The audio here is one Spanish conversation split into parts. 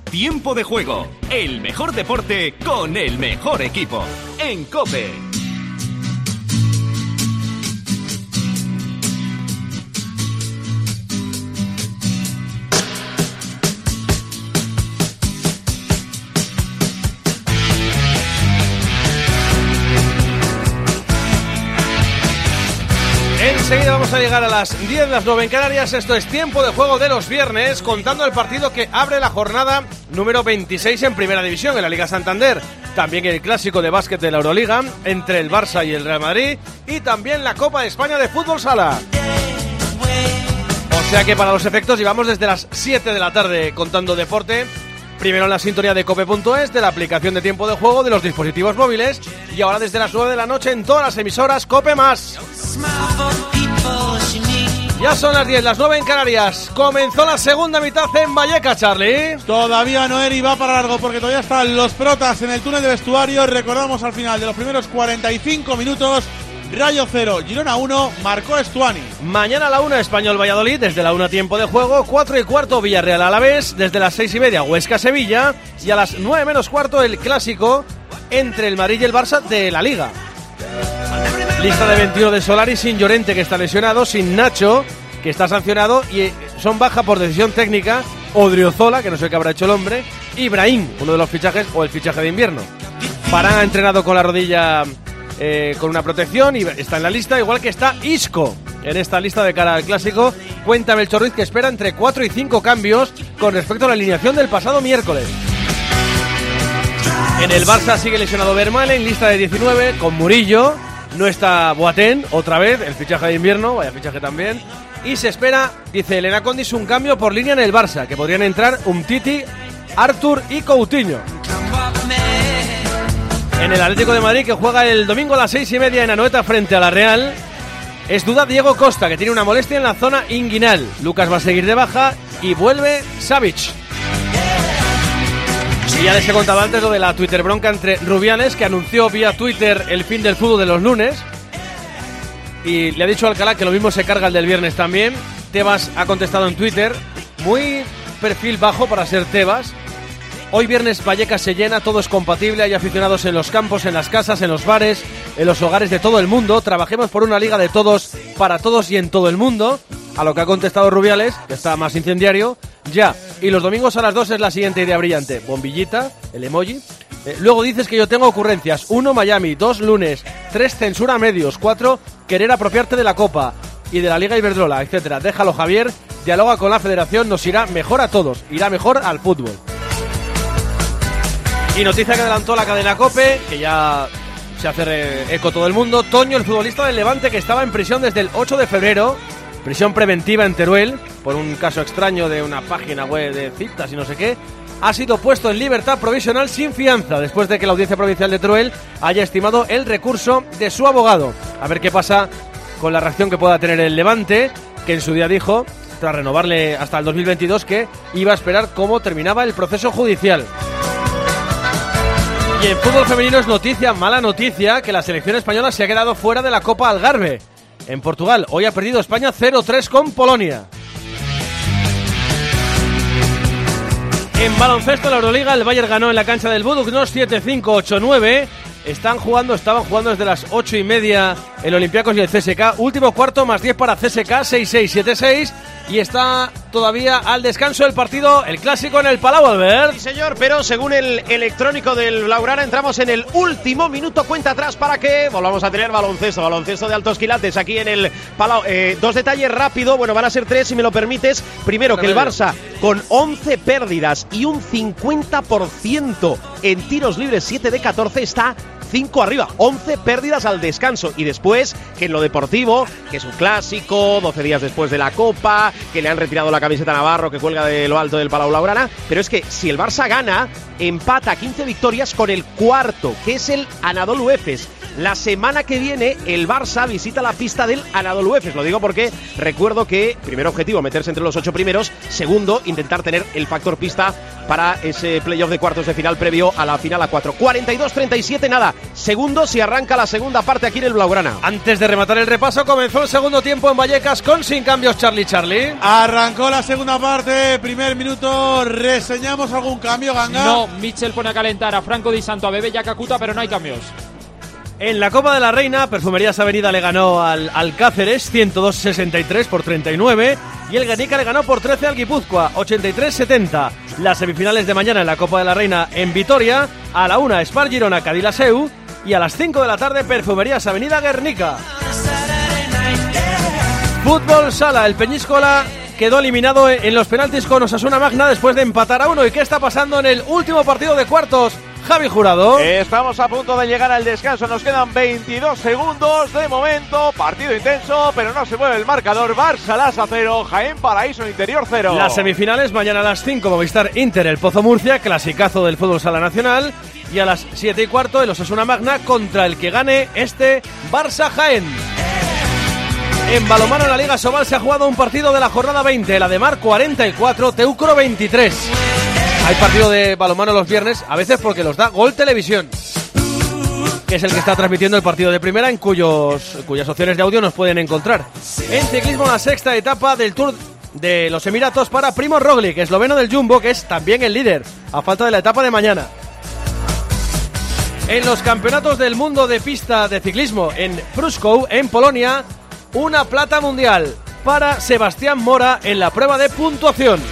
Tiempo de Juego, el mejor deporte con el mejor equipo. En COPE. Enseguida vamos a llegar a las 10, las 9 en Canarias. Esto es Tiempo de Juego de los viernes, contando el partido que abre la jornada número 26 en Primera División, en la Liga Santander. También el clásico de básquet de la Euroliga entre el Barça y el Real Madrid. Y también la Copa de España de Fútbol Sala. O sea que para los efectos llevamos desde las 7 de la tarde contando deporte. Primero en la sintonía de cope.es, de la aplicación de Tiempo de Juego, de los dispositivos móviles. Y ahora desde las 9 de la noche en todas las emisoras Cope Más. Ya son las 10, las 9 en Canarias. Comenzó la segunda mitad en Vallecas, Charlie. Todavía no, Eri, va para largo porque todavía están los protas en el túnel de vestuario. Recordamos al final de los primeros 45 minutos, Rayo 0, Girona 1, marcó Estuani. Mañana a la 1 Español Valladolid, desde la 1 Tiempo de Juego, 4 y cuarto Villarreal Alavés, desde las 6 y media Huesca Sevilla y a las 9 menos cuarto el clásico entre el Madrid y el Barça de la Liga. Lista de 21 de Solari, sin Llorente, que está lesionado, sin Nacho, que está sancionado, y son baja por decisión técnica Odriozola, que no sé qué habrá hecho el hombre, y Brahim, uno de los fichajes o el fichaje de invierno. Parán ha entrenado con la rodilla con una protección y está en la lista, igual que está Isco en esta lista de cara al clásico. Cuenta Melchor Ruiz que espera entre 4 y 5 cambios con respecto a la alineación del pasado miércoles. En el Barça sigue lesionado Vermaelen, lista de 19 con Murillo. No está Boateng, otra vez, el fichaje de invierno, vaya fichaje también. Y se espera, dice Elena Condis, un cambio por línea en el Barça, que podrían entrar Umtiti, Artur y Coutinho. En el Atlético de Madrid, que juega el domingo a las 6 y media en Anoeta frente a la Real, es duda Diego Costa, que tiene una molestia en la zona inguinal. Lucas va a seguir de baja y vuelve Savic. Y ya les he contado antes lo de la Twitter bronca entre Rubiales, que anunció vía Twitter el fin del fútbol de los lunes. Y le ha dicho a Alcalá que lo mismo se carga el del viernes también. Tebas ha contestado en Twitter, muy perfil bajo para ser Tebas. Hoy viernes Vallecas se llena, todo es compatible, hay aficionados en los campos, en las casas, en los bares, en los hogares de todo el mundo. Trabajemos por una liga de todos, para todos y en todo el mundo. A lo que ha contestado Rubiales, que está más incendiario, ya. Y los domingos a las 2 es la siguiente idea brillante. Bombillita, el emoji. Luego dices que yo tengo ocurrencias. 1, Miami. 2, lunes. 3, censura a medios. 4, querer apropiarte de la Copa y de la Liga Iberdrola, etcétera. Déjalo, Javier. Dialoga con la federación. Nos irá mejor a todos. Irá mejor al fútbol. Y noticia que adelantó la cadena COPE, que ya se hace eco todo el mundo. Toño, el futbolista del Levante, que estaba en prisión desde el 8 de febrero. Prisión preventiva en Teruel, por un caso extraño de una página web de citas y no sé qué, ha sido puesto en libertad provisional sin fianza, después de que la Audiencia Provincial de Teruel haya estimado el recurso de su abogado. A ver qué pasa con la reacción que pueda tener el Levante, que en su día dijo, tras renovarle hasta el 2022, que iba a esperar cómo terminaba el proceso judicial. Y en fútbol femenino es noticia, mala noticia, que la selección española se ha quedado fuera de la Copa Algarve en Portugal. Hoy ha perdido España 0-3 con Polonia. En baloncesto, la Euroliga, el Bayern ganó en la cancha del Budućnost 7-5, 8-9. Estaban jugando desde las 8 y media el Olympiacos y el CSKA. Último cuarto, más 10 para CSKA, 6-6, 7-6. Y está todavía al descanso el partido, el clásico en el Palau, Albert. Sí, señor, pero según el electrónico del Blaugrana, entramos en el último minuto, cuenta atrás para que volvamos a tener baloncesto de altos quilates aquí en el Palau. Dos detalles rápido, bueno, van a ser tres si me lo permites. Primero, que el Barça con 11 pérdidas y un 50% en tiros libres, 7 de 14, está 5 arriba, 11 pérdidas al descanso. Y después, que en lo deportivo, que es un clásico, 12 días después de la Copa, que le han retirado la camiseta a Navarro, que cuelga de lo alto del Palau Blaugrana, pero es que si el Barça gana, empata 15 victorias con el cuarto, que es el Anadolu Efes. La semana que viene el Barça visita la pista del Anadolu Efes. Lo digo porque recuerdo que primer objetivo, meterse entre los 8 primeros. Segundo, intentar tener el factor pista para ese playoff de cuartos de final previo a la final a 4. 42-37, nada, segundos y arranca la segunda parte aquí en el Blaugrana. Antes de rematar el repaso, comenzó el segundo tiempo en Vallecas con sin cambios. Charlie. Arrancó la segunda parte, primer minuto, reseñamos algún cambio, Ganga. No, Mitchell pone a calentar a Franco Di Santo, a Bebe y a Kakuta, pero no hay cambios. En la Copa de la Reina, Perfumerías Avenida le ganó al Alcáceres 102-63 por 39 y el Guernica le ganó por 13 al Guipúzcoa 83-70. Las semifinales de mañana en la Copa de la Reina en Vitoria, a la 1 Spar Girona Cadilaseu y a las 5 de la tarde Perfumerías Avenida Guernica. Fútbol Sala, el Peñíscola quedó eliminado en los penaltis con Osasuna Magna después de empatar a 1. ¿Y qué está pasando en el último partido de cuartos? Javi Jurado. Estamos a punto de llegar al descanso, nos quedan 22 segundos de momento, partido intenso, pero no se mueve el marcador. Barça Lassa 0, Jaén Paraíso Interior 0. Las semifinales mañana a las 5, Movistar Inter, el Pozo Murcia, clasicazo del fútbol sala nacional, y a las 7:15 el Osasuna Magna contra el que gane este Barça Jaén. En balonmano en la Liga Sobal se ha jugado un partido de la jornada 20, la de Mar 44, Teucro 23. Hay partido de balonmano los viernes, a veces porque los da Gol Televisión, que es el que está transmitiendo el partido de primera, en cuyas opciones de audio nos pueden encontrar. En ciclismo, la sexta etapa del Tour de los Emiratos para Primož Roglič, esloveno del Jumbo, que es también el líder, a falta de la etapa de mañana. En los campeonatos del mundo de pista de ciclismo en Pruszków, en Polonia, una plata mundial para Sebastián Mora en la prueba de puntuación.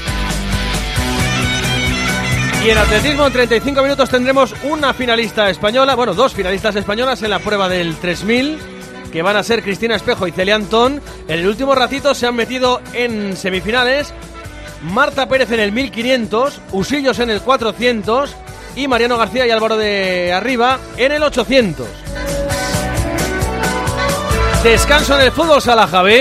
Y en atletismo, en 35 minutos tendremos una finalista española, bueno, dos finalistas españolas en la prueba del 3000, que van a ser Cristina Espejo y Celia Antón. En el último ratito se han metido en semifinales Marta Pérez en el 1500, Usillos en el 400 y Mariano García y Álvaro de Arriba en el 800. Descanso en el fútbol sala, Javi.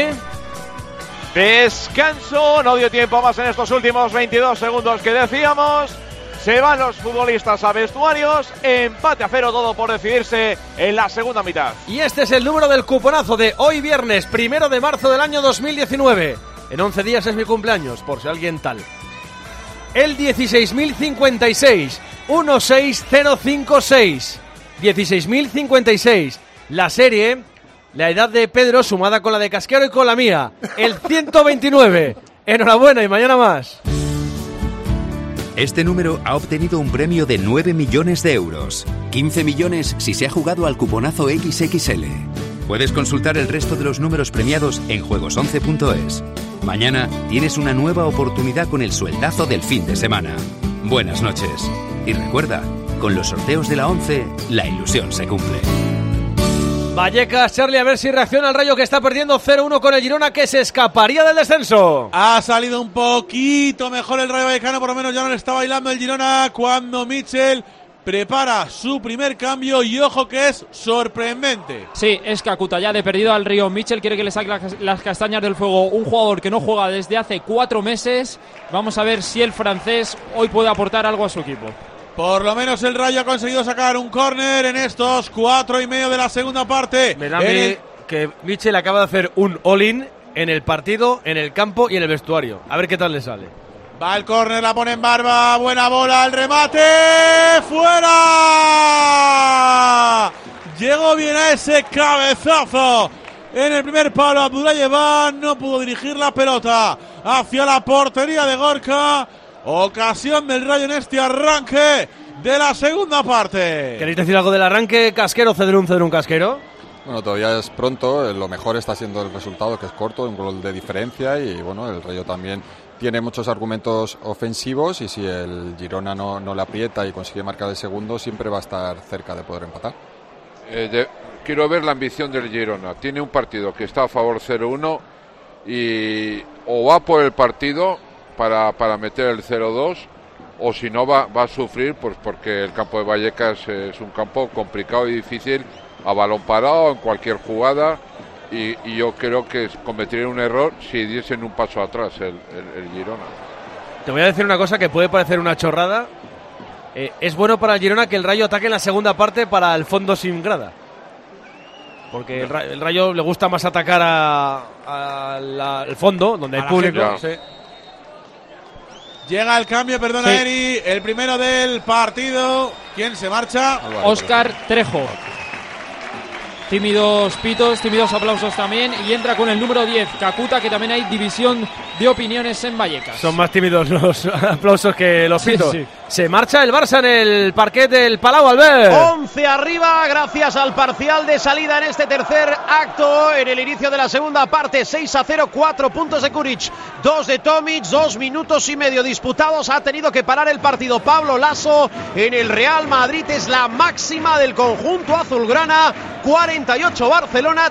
Descanso, no dio tiempo más en estos últimos 22 segundos que decíamos. Se van los futbolistas a vestuarios, empate a 0, todo por decidirse en la segunda mitad. Y este es el número del cuponazo de hoy viernes, 1 de marzo del año 2019. En 11 días es mi cumpleaños, por si alguien tal. El 16.056, 16056. 16.056. La serie, la edad de Pedro sumada con la de Casquero y con la mía. El 129. Enhorabuena y mañana más. Este número ha obtenido un premio de 9 millones de euros. 15 millones si se ha jugado al cuponazo XXL. Puedes consultar el resto de los números premiados en juegos11.es. Mañana tienes una nueva oportunidad con el sueldazo del fin de semana. Buenas noches. Y recuerda, con los sorteos de la 11, la ilusión se cumple. Vallecas, Charlie, a ver si reacciona el Rayo, que está perdiendo 0-1 con el Girona, que se escaparía del descenso. Ha salido un poquito mejor el Rayo Vallecano, por lo menos ya no le está bailando el Girona cuando Mitchell prepara su primer cambio y ojo que es sorprendente. Sí, es Kakuta ya de perdido al Río. Mitchell quiere que le saque las castañas del fuego un jugador que no juega desde hace 4 meses. Vamos a ver si el francés hoy puede aportar algo a su equipo. Por lo menos el Rayo ha conseguido sacar un córner en estos 4:30 de la segunda parte. Me da a mí que Mitchell acaba de hacer un all-in en el partido, en el campo y en el vestuario. A ver qué tal le sale. Va el córner, la pone en Barba, buena bola, el remate, ¡fuera! Llegó bien a ese cabezazo en el primer palo Abdullayevan, no pudo dirigir la pelota hacia la portería de Gorka. Ocasión del Rayo en este arranque de la segunda parte. ¿Queréis decir algo del arranque? Casquero, Cedrún, Casquero. Bueno, todavía es pronto, lo mejor está siendo el resultado, que es corto, un gol de diferencia, y bueno, el Rayo también tiene muchos argumentos ofensivos y si el Girona no le aprieta y consigue marcar el segundo, siempre va a estar cerca de poder empatar. Quiero ver la ambición del Girona. Tiene un partido que está a favor 0-1 y o va por el partido para meter el 0-2 o si no va a sufrir, pues porque el campo de Vallecas es un campo complicado y difícil a balón parado en cualquier jugada y yo creo que cometería un error si diesen un paso atrás el Girona. Te voy a decir una cosa que puede parecer una chorrada. Es bueno para el Girona que el Rayo ataque en la segunda parte para el fondo sin grada, porque el Rayo le gusta más atacar al fondo donde hay público. Sí. Llega el cambio, perdona, Sí. Eri, el primero del partido. ¿Quién se marcha? Óscar Trejo. Tímidos pitos, tímidos aplausos también. Y entra con el número 10, Kakuta, que también hay división de opiniones en Vallecas. Son más tímidos los aplausos que los Sí, pitos. sí. Se marcha el Barça en el parquet del Palau, Albert. 11 arriba, gracias al parcial de salida en este tercer acto. En el inicio de la segunda parte, 6-0, 4 puntos de Kuric, 2 de Tomic, 2 minutos y medio disputados. Ha tenido que parar el partido Pablo Lasso. En el Real Madrid es la máxima del conjunto azulgrana. 48 Barcelona,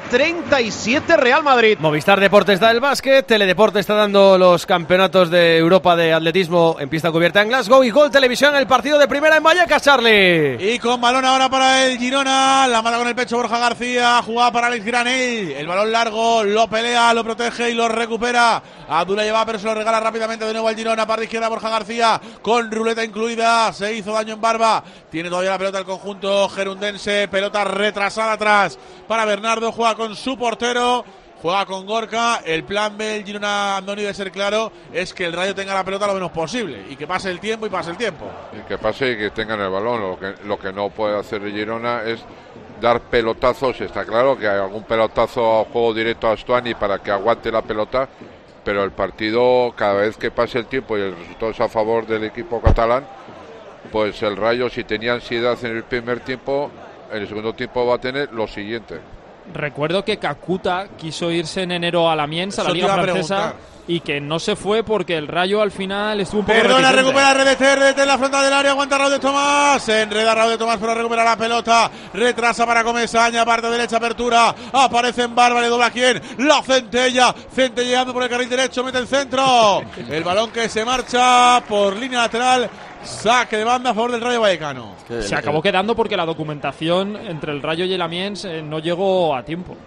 37 Real Madrid. Movistar Deportes da el básquet, Teledeporte está dando los campeonatos de Europa de atletismo en pista cubierta en Glasgow y Gol Televisión el partido de primera en Vallecas, Charlie. Y con balón ahora para el Girona, la manda con el pecho Borja García, jugada para Alex Granell, el balón largo, lo pelea, lo protege y lo recupera. Abdullah lleva, pero se lo regala rápidamente de nuevo al Girona, para la izquierda Borja García, con ruleta incluida, se hizo daño en barba, tiene todavía la pelota el conjunto gerundense, pelota retrasada atrás para Bernardo, juega con su portero. Juega con Gorka, el plan B del Girona, Andoni, de ser claro, es que el Rayo tenga la pelota lo menos posible y que pase el tiempo y pase el tiempo. Y que pase y que tengan el balón. Lo que no puede hacer el Girona es dar pelotazos. Está claro que hay algún pelotazo a juego directo a Stuani para que aguante la pelota, pero el partido, cada vez que pase el tiempo y el resultado es a favor del equipo catalán, pues el Rayo, si tenía ansiedad en el primer tiempo, en el segundo tiempo va a tener lo siguiente. Recuerdo que Kakuta quiso irse en enero a la Amiens, a la Eso te Liga iba a Francesa, preguntar. y que no se fue porque el Rayo al final estuvo un poco Perdona, reticente. recupera RDT en la frontal del área, aguanta Raúl de Tomás, se enreda Raúl de Tomás pero recupera la pelota, retrasa para Comesaña, parte derecha, apertura, aparece en barba, le dobla a quién, la Centella, centelleando por el carril derecho, mete el centro, el balón que se marcha por línea lateral, saque de banda a favor del Rayo Vallecano. Se acabó quedando porque la documentación entre el Rayo y el Amiens no llegó a tiempo.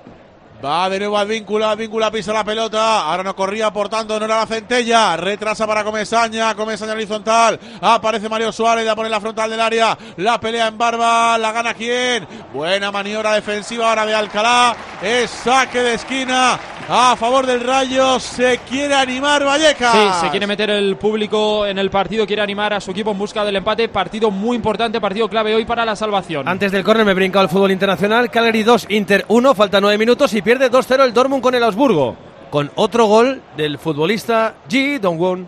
Va de nuevo Advíncula pisa la pelota, ahora no corría, por tanto no era la Centella, retrasa para Comesaña horizontal, aparece Mario Suárez, la pone en la frontal del área, la pelea en barba, la gana quién, buena maniobra defensiva ahora de Alcalá, es saque de esquina a favor del Rayo, se quiere animar Vallecas. Sí, se quiere meter el público en el partido, quiere animar a su equipo en busca del empate, partido muy importante, partido clave hoy para la salvación. Antes del córner me he brincado el fútbol internacional, Cagliari 2, Inter 1, faltan 9 minutos y pierde 2-0 el Dortmund con el Augsburgo, con otro gol del futbolista Ji Dong-won.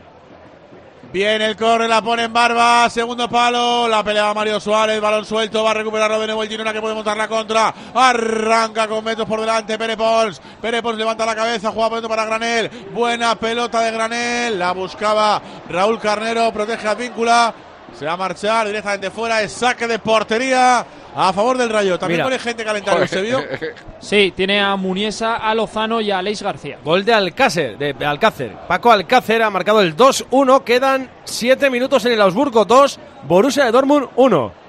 Viene el córner, la pone en barba, segundo palo, la pelea Mario Suárez, balón suelto, va a recuperarlo de nuevo el Girona que puede montar la contra, arranca con metros por delante Pere Pons levanta la cabeza, juega por dentro para Granell, buena pelota de Granell, la buscaba Raúl Carnero, protege a Advíncula, se va a marchar directamente fuera, es saque de portería a favor del Rayo. También Mira. pone gente calendario, ¿se vio? Sí, tiene a Muniesa, a Lozano y a Aleix García. Gol de Alcácer, Paco Alcácer ha marcado el 2-1, quedan 7 minutos en el Augsburgo 2, Borussia de Dortmund 1.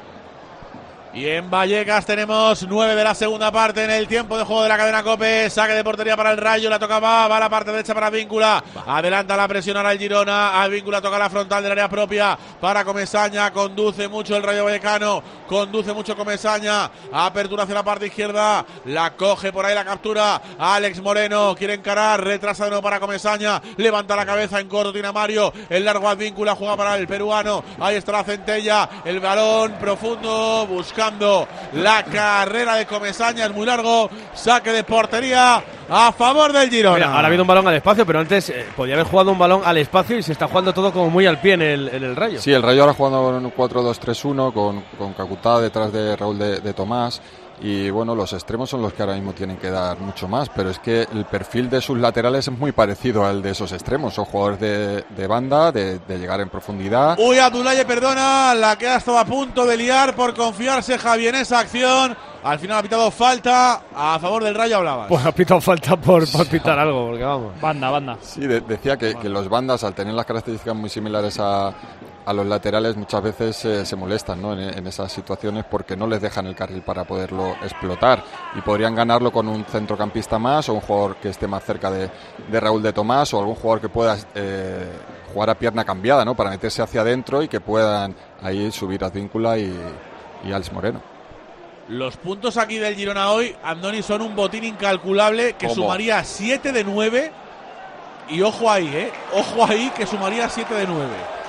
Y en Vallecas tenemos 9 de la segunda parte en el tiempo de juego de la cadena COPE. Saque de portería para el Rayo, la toca va a la parte derecha para Advíncula. Adelanta la presión ahora el Girona. Advíncula toca la frontal del área propia para Comesaña. Conduce mucho el Rayo Vallecano. Conduce mucho Comesaña. Apertura hacia la parte izquierda. La coge por ahí, la captura. Alex Moreno quiere encarar. Retrasa de nuevo para Comesaña. Levanta la cabeza en corto. Tiene a Mario. El largo Advíncula juega para el peruano. Ahí está la Centella. El balón profundo. Buscando la carrera de Comesaña, es muy largo, saque de portería a favor del Girona. Mira, ahora ha habido un balón al espacio, pero antes podía haber jugado un balón al espacio y se está jugando todo como muy al pie en el Rayo. Sí, el Rayo ahora jugando en un 4-2-3-1 con Kakuta detrás de Raúl de Tomás. Y bueno, los extremos son los que ahora mismo tienen que dar mucho más, pero es que el perfil de sus laterales es muy parecido al de esos extremos. Son jugadores de banda, de llegar en profundidad. Uy, Abdullaye, perdona, la que ha estado a punto de liar por confiarse Javi en esa acción. Al final ha pitado falta a favor del Rayo, hablabas. Pues ha pitado falta por pitar algo, porque vamos. Banda. Sí, decía que los bandas, al tener las características muy similares a los laterales, muchas veces se molestan, ¿no? en esas situaciones porque no les dejan el carril para poderlo explotar, y podrían ganarlo con un centrocampista más o un jugador que esté más cerca de Raúl de Tomás, o algún jugador que pueda jugar a pierna cambiada, ¿no? Para meterse hacia adentro y que puedan ahí subir a Advíncula y Alex Moreno. Los puntos aquí del Girona hoy, Andoni, son un botín incalculable que ¿Cómo? sumaría 7 de 9 Y ojo ahí, ojo ahí, que sumaría 7 de 9.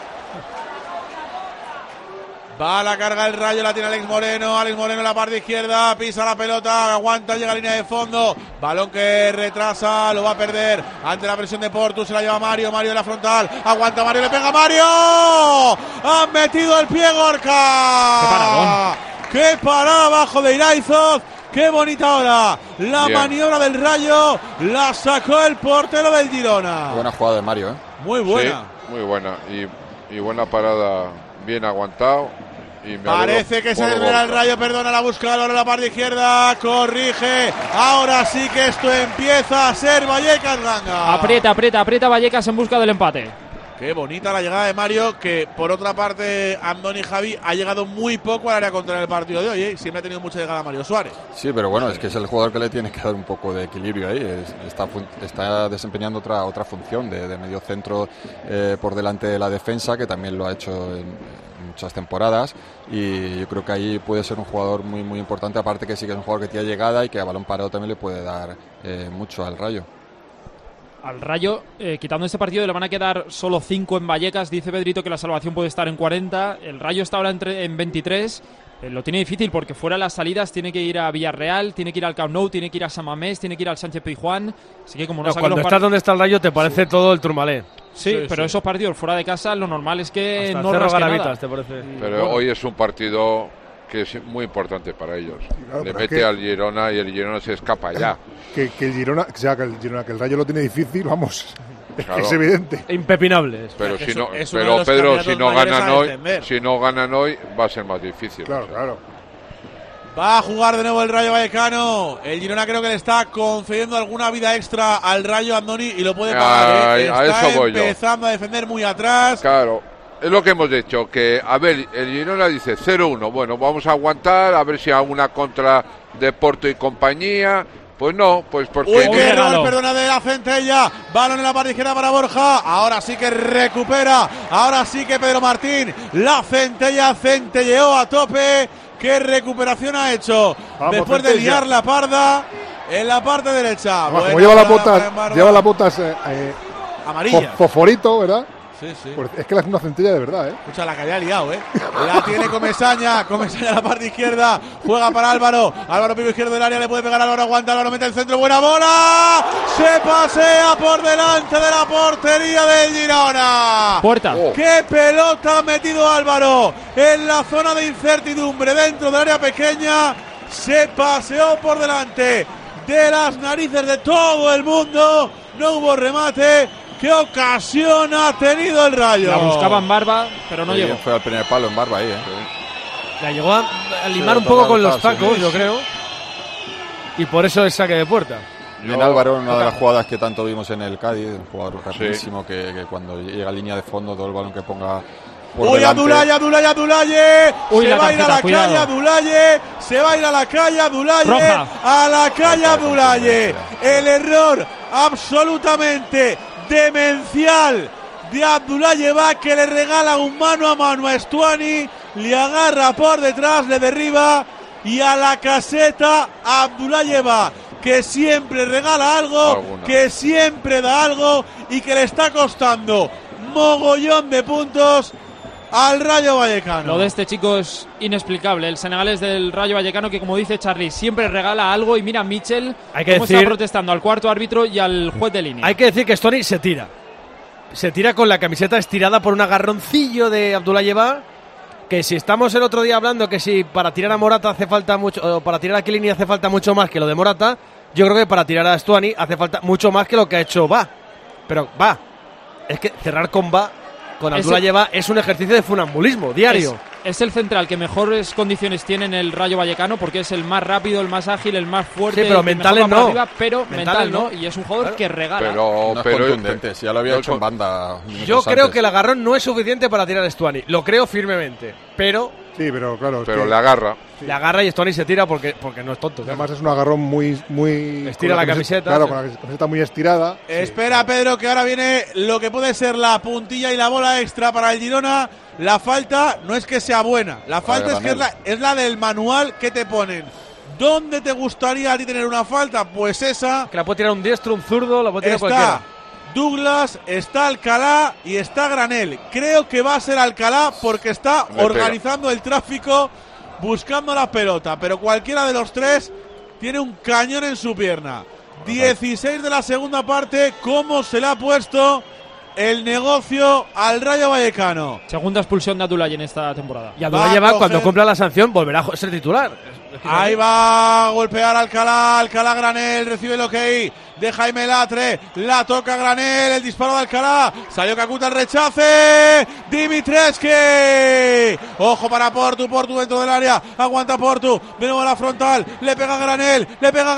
Va a la carga el Rayo, la tiene Alex Moreno en la parte izquierda, pisa la pelota, aguanta, llega a línea de fondo, balón que retrasa, lo va a perder ante la presión de Portu, se la lleva Mario en la frontal, aguanta Mario, le pega Mario, ha metido el pie Gorka, qué parada abajo de Iraizoz, qué bonita hora, la maniobra del Rayo, la sacó el portero del Girona. Buena jugada de Mario, muy buena. Sí, muy buena y buena parada, bien aguantado. Parece que se desvela el Rayo, perdona la búsqueda ahora en la parte izquierda, corrige, ahora sí que esto empieza a ser Vallecas Ganga. Aprieta Vallecas en busca del empate. Qué bonita la llegada de Mario, que por otra parte Andoni Javi ha llegado muy poco al área contra el partido de hoy, siempre ha tenido mucha llegada Mario Suárez. Sí, pero bueno, es que es el jugador que le tiene que dar un poco de equilibrio ahí, está desempeñando otra función de medio centro por delante de la defensa, que también lo ha hecho en muchas temporadas, y yo creo que ahí puede ser un jugador muy muy importante, aparte que sí que es un jugador que tiene llegada y que a balón parado también le puede dar mucho al Rayo. Al Rayo, quitando este partido, le van a quedar solo 5 en Vallecas. Dice Pedrito que la salvación puede estar en 40. El Rayo está ahora en 23. Lo tiene difícil porque fuera de las salidas tiene que ir a Villarreal, tiene que ir al Camp Nou, tiene que ir a San Mamés, tiene que ir al Sánchez Pizjuán. Así que como no cuando estás donde está el Rayo te parece todo el Tourmalet. Sí, pero esos partidos fuera de casa lo normal es que hasta no rasque nada. ¿Te parece? Pero hoy es un partido que es muy importante para ellos. Claro, le mete al Girona y el Girona se escapa ya. Que el Girona, que el Rayo lo tiene difícil, vamos. Claro. Es evidente. Impepinable. Pero si no, Pedro, si no ganan hoy, va a ser más difícil. Claro. Va a jugar de nuevo el Rayo Vallecano. El Girona creo que le está concediendo alguna vida extra al Rayo Andoni y lo puede pagar. Está empezando a defender muy atrás. Claro. Es lo que hemos dicho, que a ver, el Girona dice 0-1, bueno, vamos a aguantar, a ver si hay una contra de Porto y compañía. Pues no, pues porque... Uy, qué error, perdona, de la Centella. Balón en la parte izquierda para Borja. Ahora sí que recupera. Ahora sí que Pedro Martín. La Centella centelleó a tope. ¿Qué recuperación ha hecho? Vamos, después Centella, de liar la parda en la parte derecha. Como lleva las botas amarillas. Fosforito, ¿verdad? Sí. Pues es que es una Centella de verdad, Escucha la que había liado, La tiene Comesaña a la parte izquierda. Juega para Álvaro. Álvaro pivo izquierdo del área, le puede pegar Álvaro, aguanta, Álvaro mete el centro, buena bola. Se pasea por delante de la portería del Girona. Puerta. Qué pelota ha metido Álvaro en la zona de incertidumbre dentro del área pequeña. Se paseó por delante de las narices de todo el mundo. No hubo remate. ¡Qué ocasión ha tenido el Rayo! La buscaba en Barba, pero no llegó. Fue al primer palo en Barba ahí, La llegó a limar un poco con los tacos, yo creo. Y por eso es saque de puerta. En Álvaro, una de las jugadas que tanto vimos en el Cádiz, un jugador rapidísimo que cuando llega a línea de fondo, todo el balón que ponga... ¡Uy, Abdoulaye! Se va a ir a la calle Abdoulaye. Se va a ir a la calle Abdoulaye. A la calle Abdoulaye. El error absolutamente demencial de Abdoulaye que le regala un mano a mano a Estuani, le agarra por detrás, le derriba y a la caseta Abdoulaye que siempre regala algo, que siempre da algo y que le está costando mogollón de puntos al Rayo Vallecano. Lo de este chico es inexplicable. El senegalés del Rayo Vallecano que, como dice Charly, siempre regala algo. Y mira Michel cómo está protestando al cuarto árbitro y al juez de línea. Hay que decir que Estuani se tira con la camiseta estirada por un agarroncillo de Abdoulaye que si estamos el otro día hablando que si para tirar a Morata hace falta mucho, o para tirar a Chiellini hace falta mucho más que lo de Morata, yo creo que para tirar a Estuani hace falta mucho más que lo que ha hecho Pero es que cerrar con Abdoulaye es un ejercicio de funambulismo diario. Es el central que mejores condiciones tiene en el Rayo Vallecano porque es el más rápido, el más ágil, el más fuerte. Sí, pero mentales no. Arriba, pero mental no. Y es un jugador que regala. Pero contundente, si ya lo había hecho en banda. Yo creo que el agarrón no es suficiente para tirar a Estuani. Lo creo firmemente. Pero claro. Pero le agarra. Le agarra y Estuani se tira porque no es tonto. Además es un agarrón muy estira la camiseta. Claro, con la camiseta muy estirada. Espera, Pedro, que ahora viene lo que puede ser la puntilla y la bola extra para el Girona. La falta no es que sea buena. La falta es que es la del manual que te ponen. ¿Dónde te gustaría a ti tener una falta? Pues esa. Que la puede tirar un diestro, un zurdo, la puede tirar cualquiera. Douglas, está Alcalá y está Granel. Creo que va a ser Alcalá porque está organizando el tráfico, buscando la pelota, pero cualquiera de los tres tiene un cañón en su pierna. 16 de la segunda parte, ¿cómo se le ha puesto el negocio al Rayo Vallecano? Segunda expulsión de Abdoulaye en esta temporada. Y Abdoulaye va, cuando cumpla la sanción, volverá a ser titular. Ahí va a golpear Alcalá, Granel, recibe el ok de Jaime Latre, la toca Granel, el disparo de Alcalá, salió Kakuta, el rechace, Dimitrescu, ojo para Portu dentro del área, aguanta Portu, de nuevo a la frontal, le pega Granel,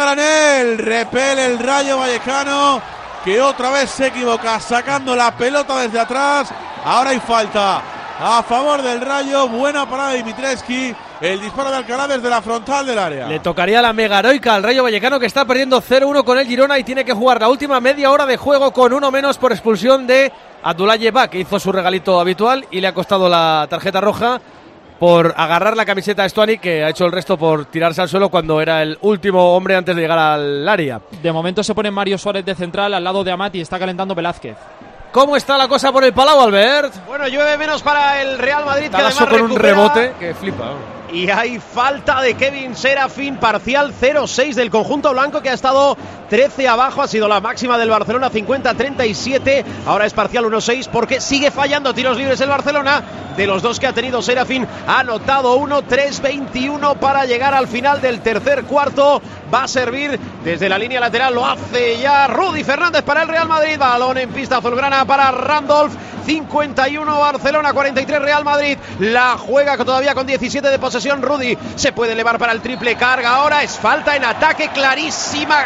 repele el Rayo Vallecano, que otra vez se equivoca, sacando la pelota desde atrás. Ahora hay falta a favor del Rayo, buena parada de Dimitrescu. El disparo de Alcalá desde la frontal del área. Le tocaría la mega heroica al Rayo Vallecano, que está perdiendo 0-1 con el Girona y tiene que jugar la última media hora de juego con uno menos por expulsión de Abdoulaye Ba, que hizo su regalito habitual y le ha costado la tarjeta roja por agarrar la camiseta a Stuani, que ha hecho el resto por tirarse al suelo cuando era el último hombre antes de llegar al área. De momento se pone Mario Suárez de central al lado de Amati y está calentando Velázquez. ¿Cómo está la cosa por el Palau, Albert? Bueno, llueve menos para el Real Madrid, que además con recupera. Un rebote que flipa. Y hay falta de Kevin Serafín, parcial 0-6 del conjunto blanco, que ha estado 13 abajo, ha sido la máxima del Barcelona, 50-37, ahora es parcial 1-6 porque sigue fallando tiros libres el Barcelona. De los dos que ha tenido Serafín, ha anotado uno, 3-21 para llegar al final del tercer cuarto. Va a servir desde la línea lateral, lo hace ya Rudy Fernández para el Real Madrid, balón en pista azulgrana para Randolph. 51 Barcelona, 43 Real Madrid. La juega todavía con 17 de posesión Rudy. Se puede elevar para el triple, carga ahora. Es falta en ataque clarísima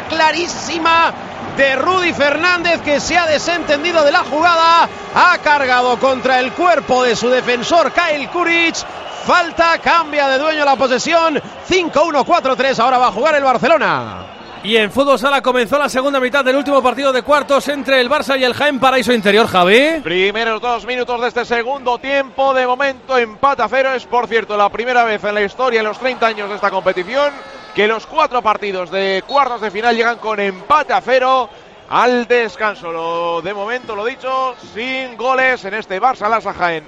de Rudy Fernández, que se ha desentendido de la jugada. Ha cargado contra el cuerpo de su defensor Kyle Kuric. Falta, cambia de dueño la posesión. 5-1, 4-3. Ahora va a jugar el Barcelona. Y en fútbol sala comenzó la segunda mitad del último partido de cuartos entre el Barça y el Jaén Paraíso Interior, Javi. Primeros 2 minutos de este segundo tiempo, de momento empate a 0. Es, por cierto, la primera vez en la historia, en los 30 años de esta competición, que los 4 partidos de cuartos de final llegan con empate a 0 al descanso. De momento, lo dicho, sin goles en este Barça Lassa Jaén.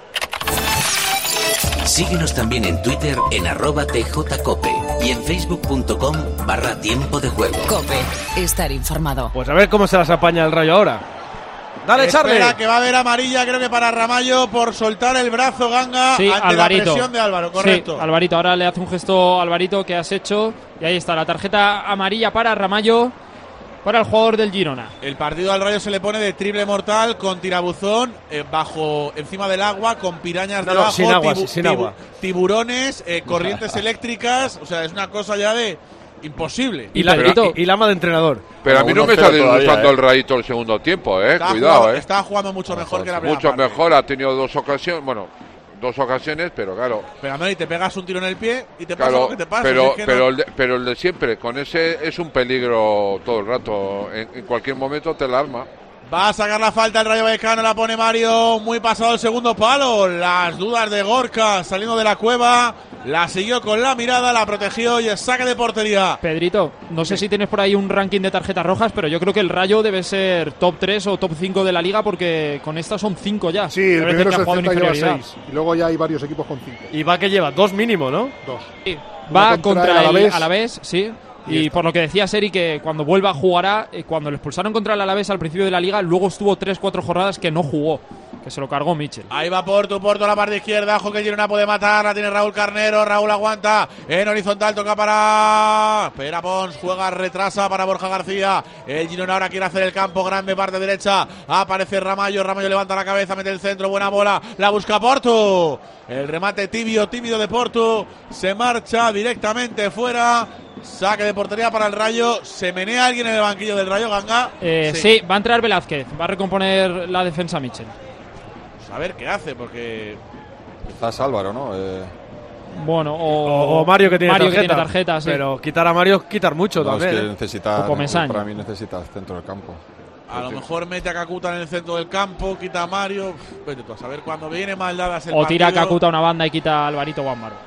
Síguenos también en Twitter en @tjcope y en facebook.com/tiempo de juego. Cope, estar informado. Pues a ver cómo se las apaña el Rayo ahora. Dale, Charlie. Espera, que va a haber amarilla, creo que para Ramallo, por soltar el brazo, Ganga, sí, ante Alvarito. La presión de Álvaro, correcto. Sí, Alvarito, ahora le hace un gesto a Alvarito que has hecho, y ahí está, la tarjeta amarilla para Ramallo, para el jugador del Girona. El partido al Rayo se le pone de triple mortal, con tirabuzón, encima del agua, con pirañas debajo, sin agua. tiburones, corrientes eléctricas, o sea, es una cosa ya de imposible. Y la ama de entrenador. Pero a mí no me está disgustando el Rayito el segundo tiempo, cuidado, Está jugando mucho mejor que la primera mucho parte. mejor, ha tenido dos ocasiones, pero claro. Pero Andoni, te pegas un tiro en el pie y te pasa lo que te pasa. Pero el de siempre, con ese es un peligro todo el rato, en cualquier momento te la arma. Va a sacar la falta el Rayo Vallecano, la pone Mario, muy pasado el segundo palo. Las dudas de Gorka saliendo de la cueva, la siguió con la mirada, la protegió y es saque de portería. Pedrito, no sé si tienes por ahí un ranking de tarjetas rojas, pero yo creo que el Rayo debe ser top 3 o top 5 de la liga, porque con estas son 5 ya. Sí, el primero es el Celta, lleva 6 y luego ya hay varios equipos con 5. Y va que lleva 2 mínimo, ¿no? 2. Sí. Va contra el Alavés, sí. Y por lo que decía Seri, que cuando vuelva jugará, cuando lo expulsaron contra el Alavés al principio de la liga, luego estuvo 3-4 jornadas que no jugó, que se lo cargó Michel. Ahí va Porto a la parte izquierda, ojo que el Girona puede matar, la tiene Raúl Carnero, Raúl aguanta, en horizontal toca para Pera Pons, juega, retrasa para Borja García, el Girona ahora quiere hacer el campo grande, parte derecha, aparece Ramallo levanta la cabeza, mete el centro, buena bola, la busca Porto, el remate tibio de Porto, se marcha directamente fuera. Saque de portería para el Rayo. ¿Se menea alguien en el banquillo del Rayo, Ganga? Sí, va a entrar Velázquez. Va a recomponer la defensa Michel. Pues a ver qué hace, porque... Quizás Álvaro, ¿no? Bueno, o Mario, que tiene tarjeta, sí. Pero quitar a Mario es quitar mucho también. Es que necesita, para mí necesita el centro del campo. A lo mejor mete a Kakuta en el centro del campo, quita a Mario. Vete tú a saber cuando viene mal dadas el partido. O tira a Kakuta a una banda y quita a Alvarito Guambaro.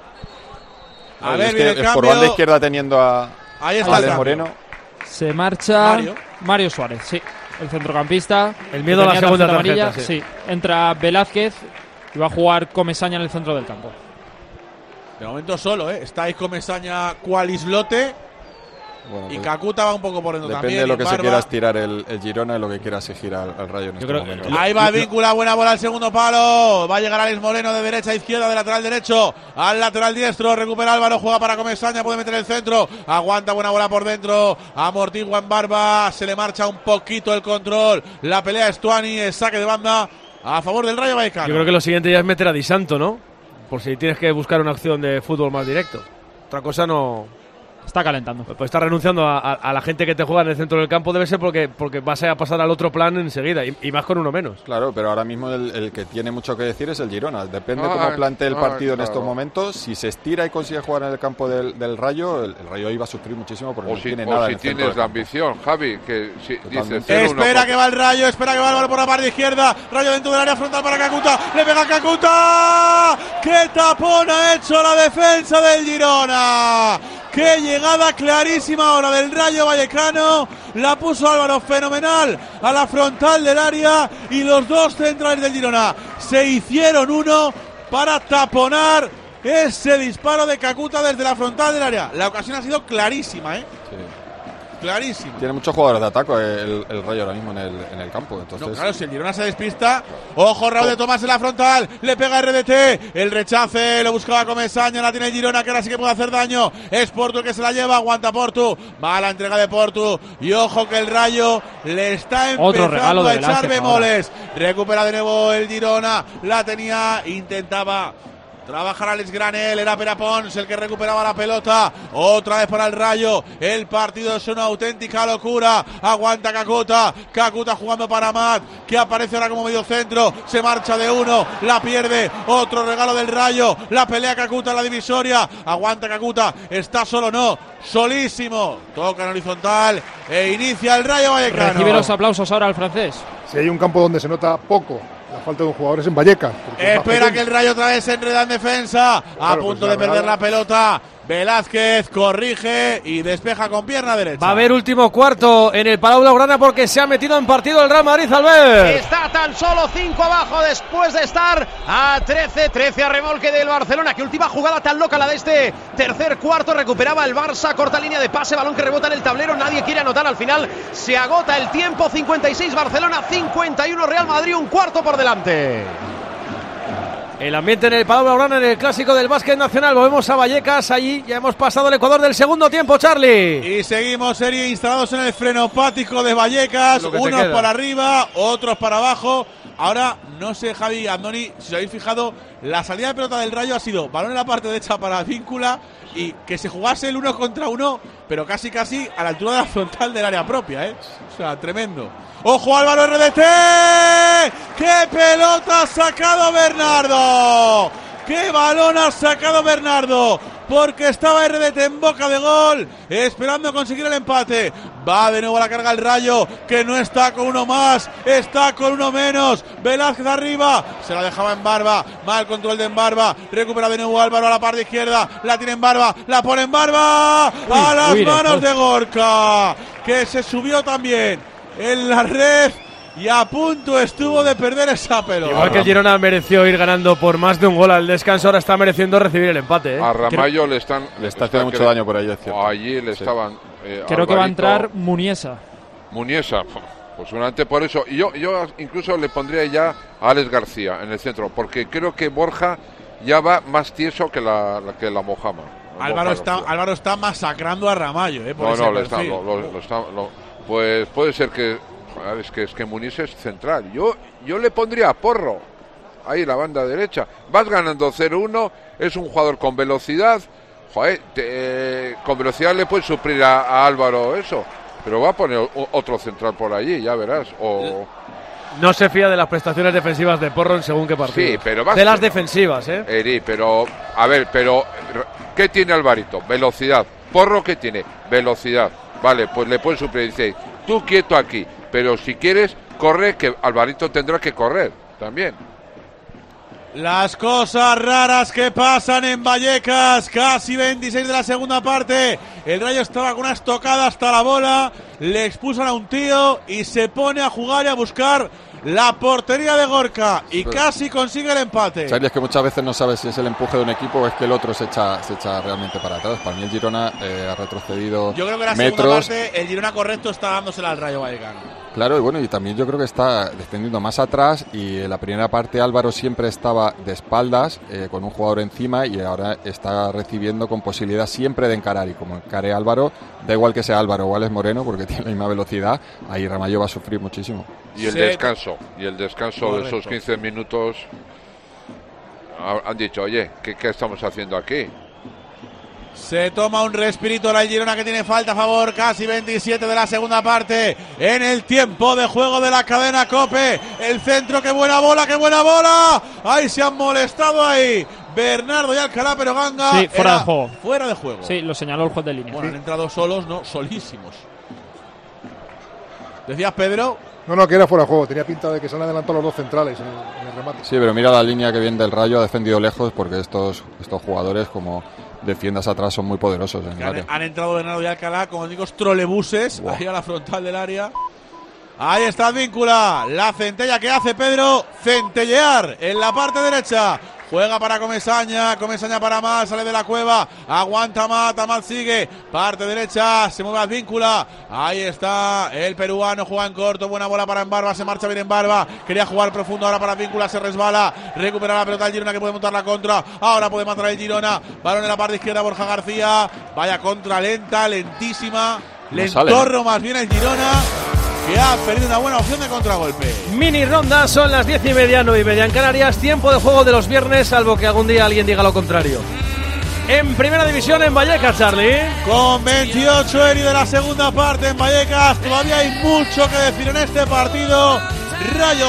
A ver, viene el cambio. Por banda izquierda teniendo a ahí está Alex Moreno. Se marcha Mario Suárez, sí. el centrocampista. El miedo a la segunda tarjeta, amarilla. Sí, entra Velázquez y va a jugar Comesaña en el centro del campo. De momento solo, está ahí Comesaña cual islote. Bueno, y Kakuta va un poco por dentro depende también. de lo que se quiera estirar el Girona y lo que quiera exigir al Rayo en este momento. Ahí va Víncula, buena bola al segundo palo. Va a llegar Alex Moreno de derecha a izquierda, de lateral derecho al lateral diestro. Recupera Álvaro, juega para Comesaña, puede meter el centro. Aguanta, buena bola por dentro. Amortigua en Barba, se le marcha un poquito el control. La pelea es Tuani, es saque de banda a favor del Rayo Vallecano. Yo creo que lo siguiente ya es meter a Di Santo, ¿no? Por si tienes que buscar una acción de fútbol más directo. Otra cosa no... Está calentando. Pues está renunciando a la gente que te juega en el centro del campo, debe ser porque vas a pasar al otro plan enseguida y más con uno menos. Claro, pero ahora mismo el que tiene mucho que decir es el Girona. Depende cómo plantee el partido en estos momentos. Si se estira y consigue jugar en el campo del Rayo, el Rayo iba a sufrir muchísimo porque no tiene nada. O si tienes la ambición, Javi, que si dice 0-1. Espera que va el Rayo, espera que va Álvaro por la parte izquierda. Rayo dentro del área frontal para Kakuta. Le pega Kakuta. ¡Qué tapón ha hecho la defensa del Girona! ¡Qué llegada clarísima ahora del Rayo Vallecano! La puso Álvaro fenomenal a la frontal del área y los dos centrales del Girona se hicieron uno para taponar ese disparo de Kakuta desde la frontal del área. La ocasión ha sido clarísima, Sí. Clarísimo. Tiene muchos jugadores de ataque el Rayo ahora mismo en el campo. Entonces... No, claro, si el Girona se despista. Ojo, Raúl de Tomás en la frontal. Le pega RDT. El rechace lo buscaba Comesaña. La tiene el Girona, que ahora sí que puede hacer daño. Es Portu el que se la lleva. Aguanta Portu. Va a la entrega de Portu. Y ojo que el Rayo le está empezando a echar bemoles. Recupera de nuevo el Girona. La tenía, intentaba trabajar Alex Granel, era Pere Pons el que recuperaba la pelota. Otra vez para el Rayo. El partido es una auténtica locura. Aguanta Kakuta. Kakuta jugando para Amat, que aparece ahora como medio centro. Se marcha de uno, la pierde. Otro regalo del Rayo. La pelea Kakuta en la divisoria. Aguanta Kakuta. Está solo, no. Solísimo. Toca en horizontal e inicia el Rayo Vallecano. Recibe los aplausos ahora el francés. Si hay un campo donde se nota poco la falta de un jugador es en Vallecas. Espera que el Rayo otra vez se enreda en defensa. A punto de perder la pelota. Velázquez corrige y despeja con pierna derecha. Va a haber último cuarto en el Palau Blaugrana porque se ha metido en partido el Real Madrid, Albert. Está tan solo 5 abajo después de estar a 13 a remolque del Barcelona. Qué última jugada tan loca la de este tercer cuarto. Recuperaba el Barça, corta línea de pase, balón que rebota en el tablero. Nadie quiere anotar, al final se agota el tiempo. 56 Barcelona, 51 Real Madrid, un cuarto por delante. El ambiente en el Palau Blaugrana en el clásico del básquet nacional. Volvemos a Vallecas, allí ya hemos pasado el Ecuador del segundo tiempo, Charlie. Y seguimos, serie instalados en el frenopático de Vallecas. Unos para arriba, otros para abajo. Ahora, no sé, Javi, Andoni, si os habéis fijado, la salida de pelota del Rayo ha sido balón en la parte derecha para Víncula y que se jugase el 1 contra 1, pero casi a la altura de la frontal del área propia, O sea, tremendo. ¡Ojo, Álvaro RDT! ¡Qué pelota ha sacado Bernardo! ¡Qué balón ha sacado Bernardo! Porque estaba RDT en boca de gol, esperando conseguir el empate. Va de nuevo a la carga el Rayo, que no está con uno más, está con uno menos. Velázquez arriba, se la dejaba en Barba, mal control de Barba. Recupera de nuevo Álvaro a la parte izquierda, la tiene en Barba, la pone en Barba. A las manos de Gorka, que se subió también en la red y a punto estuvo de perder esa pelota. Igual que el Girona mereció ir ganando por más de un gol al descanso, ahora está mereciendo recibir el empate. A Ramallo le está haciendo mucho daño por ahí, es cierto. Allí le estaban. Creo que va a entrar Muniesa, pues seguramente por eso. Y yo incluso le pondría ya a Alex García en el centro, porque creo que Borja ya va más tieso que la Mojama. Álvaro está masacrando a Ramallo, pues puede ser que es que Muniz es central. Yo le pondría a Porro ahí la banda derecha. Vas ganando 0-1, es un jugador con velocidad. Con velocidad le puedes suplir a Álvaro eso, pero va a poner otro central por allí, ya verás. No se fía de las prestaciones defensivas de Porro en según qué partido. Sí, pero de las defensivas, pero a ver, ¿qué tiene Alvarito? Velocidad. Porro, ¿qué tiene? Velocidad. Vale, pues le puedes suplir. Dice, tú quieto aquí, pero si quieres corre, que Alvarito tendrá que correr también. Las cosas raras que pasan en Vallecas, casi 26 de la segunda parte El Rayo estaba con una estocada hasta la bola, le expulsan a un tío y se pone a jugar y a buscar la portería de Gorka y casi consigue el empate. Charlie, es que muchas veces no sabes si es el empuje de un equipo o es que el otro se echa realmente para atrás. Para mí el Girona ha retrocedido. Yo creo que la metros. segunda parte el Girona correcto está dándosela al Rayo Vallecano. Claro, y bueno, y también yo creo que está defendiendo más atrás, y en la primera parte Álvaro siempre estaba de espaldas con un jugador encima, y ahora está recibiendo con posibilidad siempre de encarar, y como encare Álvaro, da igual que sea Álvaro o Alex Moreno porque tiene la misma velocidad, ahí Ramallo va a sufrir muchísimo. Y el descanso de esos 15 minutos han dicho, oye, ¿qué estamos haciendo aquí? Se toma un respirito la Girona, que tiene falta a favor, casi 27 de la segunda parte, en el tiempo de juego de la cadena COPE. El centro, qué buena bola, ahí se han molestado ahí Bernardo y Alcalá, pero Ganga sí, fuera de juego. Fuera de juego. Sí, lo señaló el juez de línea. Bueno, han entrado solos, no, solísimos. ¿Decías, Pedro? No, que era fuera de juego, tenía pinta de que se han adelantado los dos centrales en el remate. Sí, pero mira la línea que viene del Rayo, ha defendido lejos, porque estos jugadores, como defiendas atrás, son muy poderosos en el área. Han entrado Bernardo y Alcalá, como digo, trolebuses, ahí a la frontal del área. Ahí está Advíncula, la centella que hace Pedro, centellear en la parte derecha. Juega para Comesaña para Amat, sale de la cueva, aguanta Amat sigue, parte derecha, se mueve Advíncula, ahí está el peruano, juega en corto, buena bola para Embarba, se marcha bien Embarba, quería jugar profundo ahora para Advíncula, se resbala, recupera la pelota el Girona, que puede montar la contra, ahora puede matar el Girona, balón en la parte izquierda, Borja García, vaya contra lentísima, lentorro más bien el Girona, que ha perdido una buena opción de contragolpe. Mini ronda, son las 10:30, 9:30 en Canarias. Tiempo de juego de los viernes, salvo que algún día alguien diga lo contrario. En primera división en Vallecas, Charlie. Con 28 Eri de la segunda parte en Vallecas. Todavía hay mucho que decir en este partido. Rayo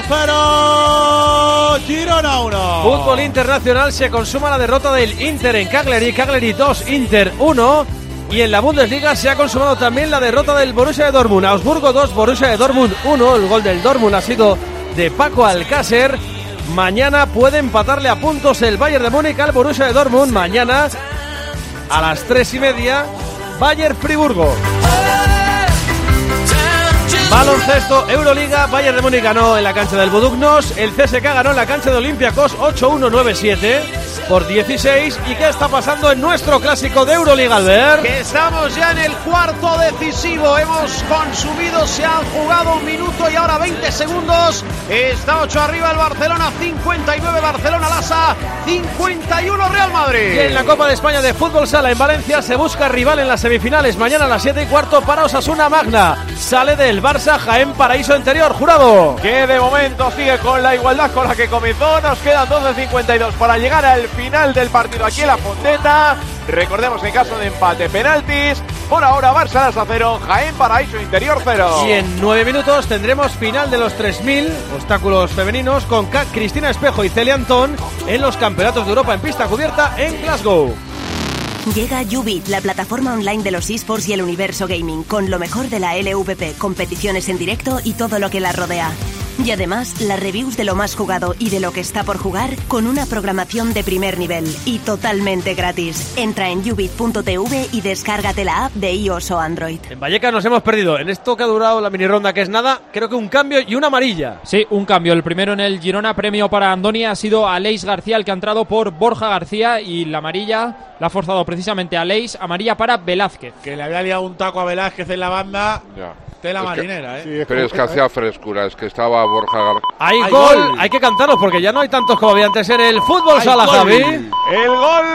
0, Girona 1. Fútbol internacional, se consuma la derrota del Inter en Cagliari 2, Inter 1. Y en la Bundesliga se ha consumado también la derrota del Borussia de Dortmund. Augsburgo 2, Borussia de Dortmund 1. El gol del Dortmund ha sido de Paco Alcácer. Mañana puede empatarle a puntos el Bayern de Múnich al Borussia de Dortmund. Mañana a las 3:30, Bayern-Friburgo. Baloncesto, Euroliga, Bayern de Múnich ganó en la cancha del Buduknos. El CSK ganó en la cancha de Olympiacos 8-1, 9-7 por 16. ¿Y qué está pasando en nuestro clásico de Euroliga, Albert? Que estamos ya en el cuarto decisivo. Hemos consumido, se han jugado 1 minuto y ahora 20 segundos. Está 8 arriba el Barcelona, 59 Barcelona Lassa, 51 Real Madrid. Y en la Copa de España de Fútbol Sala en Valencia se busca rival en las semifinales. Mañana a las 7:15 para Osasuna Magna. Sale del Barça Jaén Paraíso Interior, Jurado. Que de momento sigue con la igualdad con la que comenzó. Nos quedan 12:52 para llegar al final del partido aquí en la Fonteta. Recordemos, en caso de empate, penaltis. Por ahora Barça Lassa 0, Jaén Paraíso Interior 0. Y en 9 minutos tendremos final de los 3000 obstáculos femeninos con Cristina Espejo y Celia Antón en los Campeonatos de Europa en pista cubierta en Glasgow. Llega Ubit, la plataforma online de los eSports y el universo gaming, con lo mejor de la LVP, competiciones en directo y todo lo que la rodea. Y además, las reviews de lo más jugado y de lo que está por jugar, con una programación de primer nivel y totalmente gratis. Entra en ubit.tv y descárgate la app de iOS o Android. En Vallecas nos hemos perdido. En esto que ha durado la mini ronda, que es nada, creo que un cambio y una amarilla. Sí, un cambio. El primero en el Girona, premio para Andoni, ha sido Aleix García, el que ha entrado por Borja García, y la amarilla la ha forzado precisamente a Aleix, amarilla para Velázquez. Que le había liado un taco a Velázquez en la banda. Ya. Tela marinera, Sí, pero es que hacía frescura, es que estaba Borja García. Hay gol, hay que cantarlos porque ya no hay tantos como había antes en el fútbol sala, Javi. El gol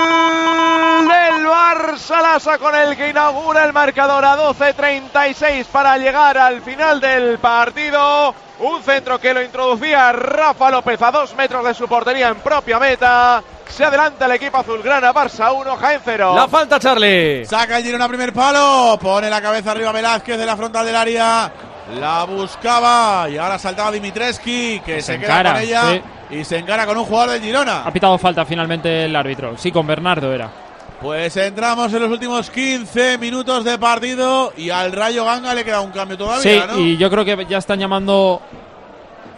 del Barça Lassa, con el que inaugura el marcador a 12:36 para llegar al final del partido. Un centro que lo introducía Rafa López a 2 metros de su portería en propia meta. Se adelanta el equipo azulgrana, Barça 1, Jaén 0. La falta, Charlie. Saca el Girona primer palo, pone la cabeza arriba Velázquez de la frontal del área. La buscaba y ahora saltaba Dimitrescu, que se queda con ella, sí. Y se encara con un jugador del Girona. Ha pitado falta finalmente el árbitro. Sí, con Bernardo era. Pues entramos en los últimos 15 minutos de partido y al Rayo Ganga le queda un cambio todavía, sí, ¿no? Y yo creo que ya están llamando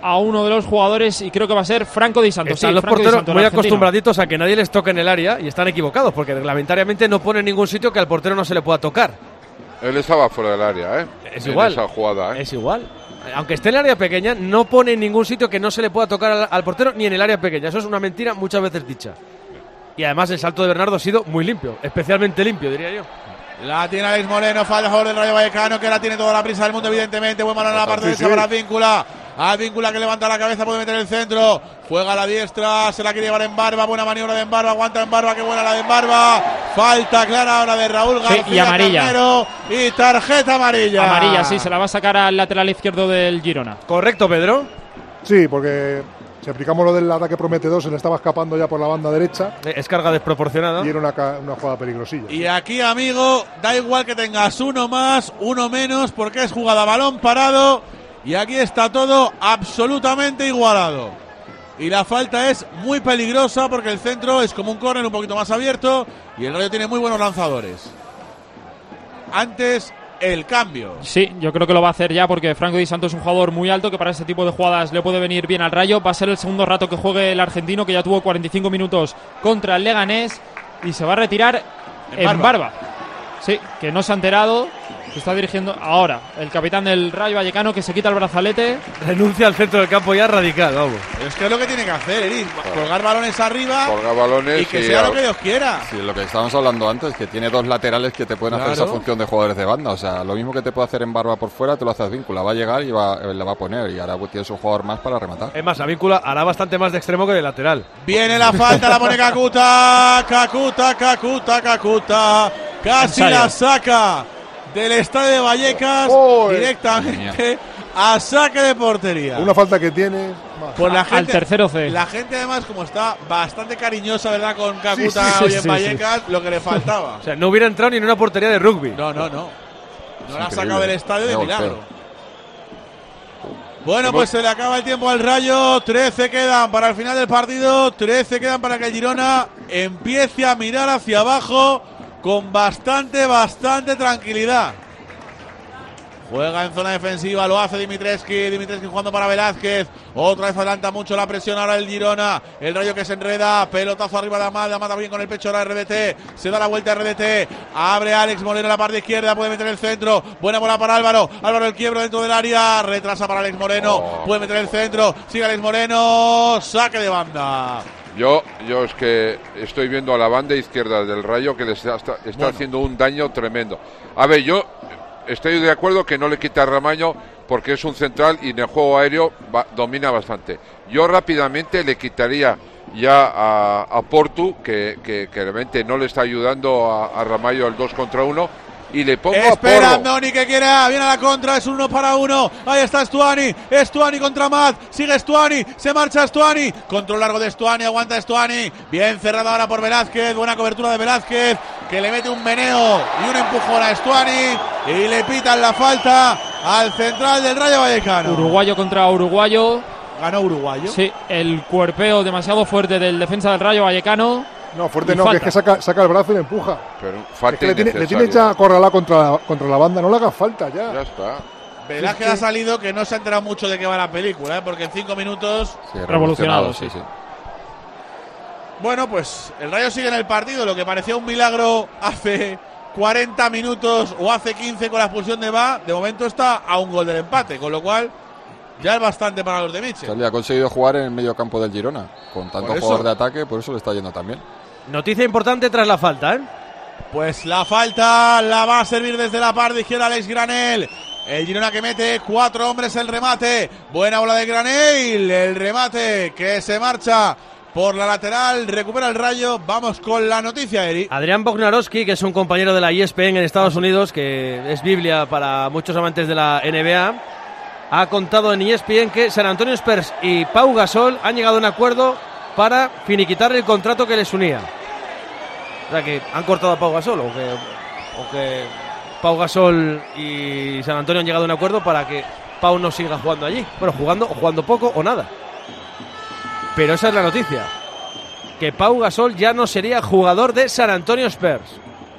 a uno de los jugadores y creo que va a ser Franco Di Santo. Están sí, los Franco Di porteros Santo, muy el argentino. acostumbraditos a que nadie les toque en el área y están equivocados porque reglamentariamente no pone en ningún sitio que al portero no se le pueda tocar. Él estaba fuera del área, ¿eh? Es igual. En esa jugada, ¿eh? Es igual. Aunque esté en el área pequeña, no pone en ningún sitio que no se le pueda tocar al portero ni en el área pequeña. Eso es una mentira muchas veces dicha. Y además el salto de Bernardo ha sido muy limpio, especialmente limpio, diría yo. La tiene Alex Moreno, falta a favor del Rayo Vallecano, que ahora tiene toda la prisa del mundo, evidentemente. Buen balón a la parte derecha para Advíncula. Advíncula que levanta la cabeza, puede meter el centro. Juega a la diestra, se la quiere llevar en Barba. Buena maniobra de Embarba, aguanta en Barba, qué buena la de Embarba. Falta clara ahora de Raúl García. Sí, y amarilla. Carnero, y tarjeta amarilla. Amarilla, sí, se la va a sacar al lateral izquierdo del Girona. ¿Correcto, Pedro? Sí, porque si aplicamos lo del ataque prometedor, se le estaba escapando ya por la banda derecha. Es carga desproporcionada. Y era una jugada peligrosilla. Y aquí, amigo, da igual que tengas uno más, uno menos, porque es jugada a balón parado. Y aquí está todo absolutamente igualado. Y la falta es muy peligrosa porque el centro es como un córner un poquito más abierto y el Rayo tiene muy buenos lanzadores. Antes el cambio. Sí, yo creo que lo va a hacer ya porque Franco Di Santo es un jugador muy alto que para este tipo de jugadas le puede venir bien al Rayo. Va a ser el segundo rato que juegue el argentino, que ya tuvo 45 minutos contra el Leganés y se va a retirar en Barba. Sí, que no se ha enterado. Se está dirigiendo ahora el capitán del Rayo Vallecano, que se quita el brazalete. Renuncia al centro del campo ya radical, vamos. Es que es lo que tiene que hacer, Eric. Colgar balones arriba. Colgar balones y que sea lo que Dios quiera. Sí, lo que estábamos hablando antes, que tiene dos laterales que te pueden hacer esa función de jugadores de banda. O sea, lo mismo que te puede hacer en Barba por fuera, te lo hace Advíncula. Va a llegar y le va a poner. Y ahora tienes un jugador más para rematar. Es más, Advíncula hará bastante más de extremo que de lateral. Viene la falta, la pone Kakuta. Casi la saca del estadio de Vallecas directamente a saque de portería. Una falta que tiene por la gente, al tercero C. La gente además, como está bastante cariñosa, ¿verdad? Con Kakuta hoy en Vallecas, lo que le faltaba. O sea, no hubiera entrado ni en una portería de rugby. No la ha sacado del estadio de milagro. Bueno, pues se le acaba el tiempo al Rayo. 13 quedan para el final del partido. 13 quedan para que el Girona empiece a mirar hacia abajo con bastante tranquilidad. Juega en zona defensiva, lo hace Dimitrescu jugando para Velázquez. Otra vez adelanta mucho la presión ahora el Girona. El Rayo que se enreda, pelotazo arriba de Amada, mata bien con el pecho ahora RDT. Se da la vuelta a RDT, abre Alex Moreno a la parte izquierda, puede meter el centro. Buena bola para Álvaro, el quiebro dentro del área, retrasa para Alex Moreno, puede meter el centro, sigue Alex Moreno, saque de banda. Yo es que estoy viendo a la banda izquierda del Rayo que les está haciendo un daño tremendo. A ver, yo estoy de acuerdo que no le quita a Ramallo porque es un central y en el juego aéreo domina bastante. Yo rápidamente le quitaría ya a Portu, que realmente no le está ayudando a Ramallo al 2 contra 1. Y le pongo a Porro. Andoni que quiere, viene a la contra, es un 1 para 1. Ahí está Stuani contra Matt, sigue Stuani, se marcha Stuani, control largo de Stuani, aguanta Stuani, bien cerrado ahora por Velázquez, buena cobertura de Velázquez, que le mete un meneo y un empujón a Stuani y le pitan la falta al central del Rayo Vallecano. Uruguayo contra uruguayo. Ganó uruguayo. Sí, el cuerpeo demasiado fuerte del defensa del Rayo Vallecano. No, fuerte no, falta. Que es que saca el brazo y le empuja. Pero falta es que le tiene ya acorralado contra la banda, no le haga falta ya. Ya está. Velázquez ha salido que no se ha enterado mucho de qué va la película, porque en 5 minutos... Sí, revolucionado, sí. Bueno, pues el Rayo sigue en el partido, lo que parecía un milagro hace 40 minutos o hace 15 con la expulsión de Va, de momento está a un gol del empate, con lo cual... ya es bastante para los de Mitchell. O sea, ha conseguido jugar en el medio campo del Girona, con tanto jugador de ataque, por eso le está yendo también. Noticia importante tras la falta, ¿eh? Pues la falta la va a servir desde la parte izquierda Alex Granel. El Girona que mete 4 hombres el remate. Buena bola de Granel, el remate que se marcha por la lateral, recupera el Rayo. Vamos con la noticia, Eri. Adrián Bognarowski, que es un compañero de la ESPN en Estados Unidos, que es Biblia para muchos amantes de la NBA, ha contado en ESPN que San Antonio Spurs y Pau Gasol han llegado a un acuerdo para finiquitar el contrato que les unía. O sea, que han cortado a Pau Gasol o que Pau Gasol y San Antonio han llegado a un acuerdo para que Pau no siga jugando allí. Bueno, jugando poco o nada. Pero esa es la noticia, que Pau Gasol ya no sería jugador de San Antonio Spurs.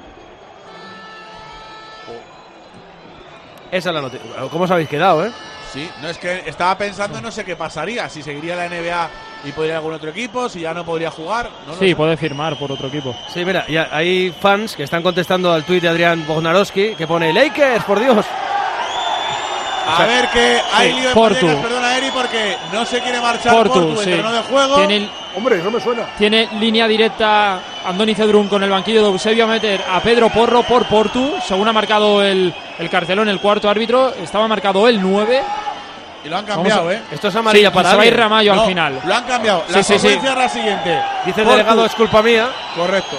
Esa es la noticia. ¿Cómo os habéis quedado, eh? Sí, no es que estaba pensando, no sé qué pasaría, si seguiría la NBA y podría ir a algún otro equipo, si ya no podría jugar. No lo Sí, sé. puede firmar por otro equipo. Sí, mira, ya hay fans que están contestando al tuit de Adrián Bognarowski que pone Lakers, por Dios. A ver que hay lío en Portu. Vallecas, perdona Eri, porque no se quiere marchar Portu, Portu sí. en terreno de juego. Hombre, no me suena. Tiene línea directa Andoni Cedrún con el banquillo de Eusebio a meter a Pedro Porro por Portu. Según ha marcado el cartelón, el cuarto árbitro, estaba marcado el 9. Y lo han cambiado, Esto es amarilla para se va a ir alguien. Ramallo No, al final. Lo han cambiado. Sí, La sí, consecuencia es la siguiente. Dice el Portu. delegado, es culpa mía. Correcto.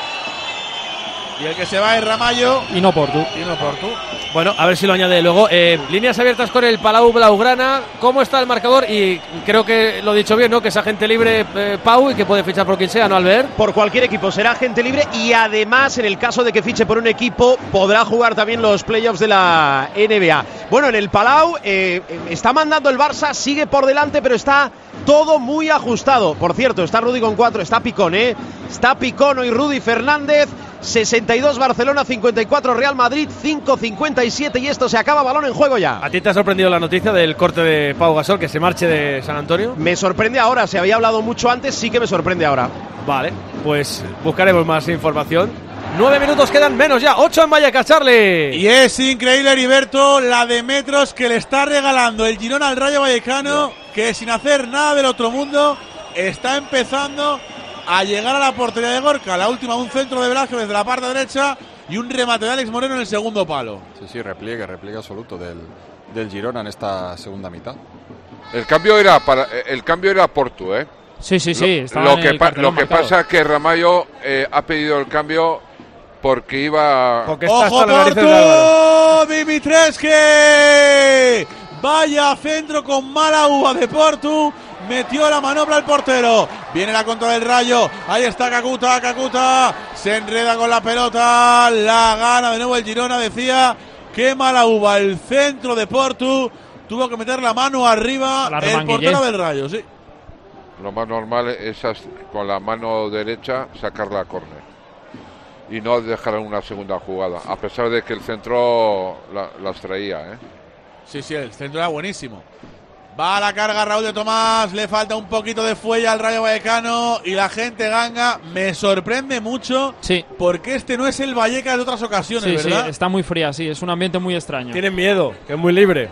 Y el que se va es Ramallo. Y no Portu. Bueno, a ver si lo añade luego. Líneas abiertas con el Palau Blaugrana. ¿Cómo está el marcador? Y creo que lo he dicho bien, ¿no? Que es agente libre Pau y que puede fichar por quien sea, ¿no, Albert? Por cualquier equipo será agente libre y además, en el caso de que fiche por un equipo, podrá jugar también los playoffs de la NBA. Bueno, en el Palau está mandando el Barça, sigue por delante, pero está todo muy ajustado. Por cierto, está Rudy con 4, está Picón, Está Picón y Rudy Fernández. 62 Barcelona, 54 Real Madrid, 5-57 y esto se acaba, balón en juego ya. ¿A ti te ha sorprendido la noticia del corte de Pau Gasol, que se marche de San Antonio? Me sorprende ahora, se había hablado mucho antes, sí que me sorprende ahora. Vale, pues buscaremos más información. 9 minutos quedan menos ya, 8 en Vallecas, Charlie. Y es increíble, Heriberto, la de metros que le está regalando el Girona al Rayo Vallecano, que sin hacer nada del otro mundo está empezando a llegar a la portería de Gorka. La última, un centro de Velázquez desde la parte derecha y un remate de Alex Moreno en el segundo palo. Sí, repliegue absoluto del Girona en esta segunda mitad. El cambio era Portu, Sí. Lo que pasa es que Ramallo ha pedido el cambio porque iba... Porque está ¡Ojo, hasta la nariz de Álvaro! Portu! ¡Dimitrescu! Vaya centro con mala uva de Portu. Metió la manobra el portero. Viene la contra del Rayo. Ahí está Kakuta. Se enreda con la pelota. La gana de nuevo el Girona. Decía, qué mala uva. El centro de Portu. Tuvo que meter la mano arriba el portero del Rayo, sí. Lo más normal es con la mano derecha sacarla a córner y no dejar una segunda jugada, a pesar de que el centro las traía, Sí, el centro era buenísimo. Va a la carga Raúl de Tomás, le falta un poquito de fuelle al Rayo Vallecano y la gente ganga. Me sorprende mucho porque este no es el Vallecas de otras ocasiones, ¿verdad? Sí, está muy fría, sí, es un ambiente muy extraño. Tienen miedo, que es muy libre.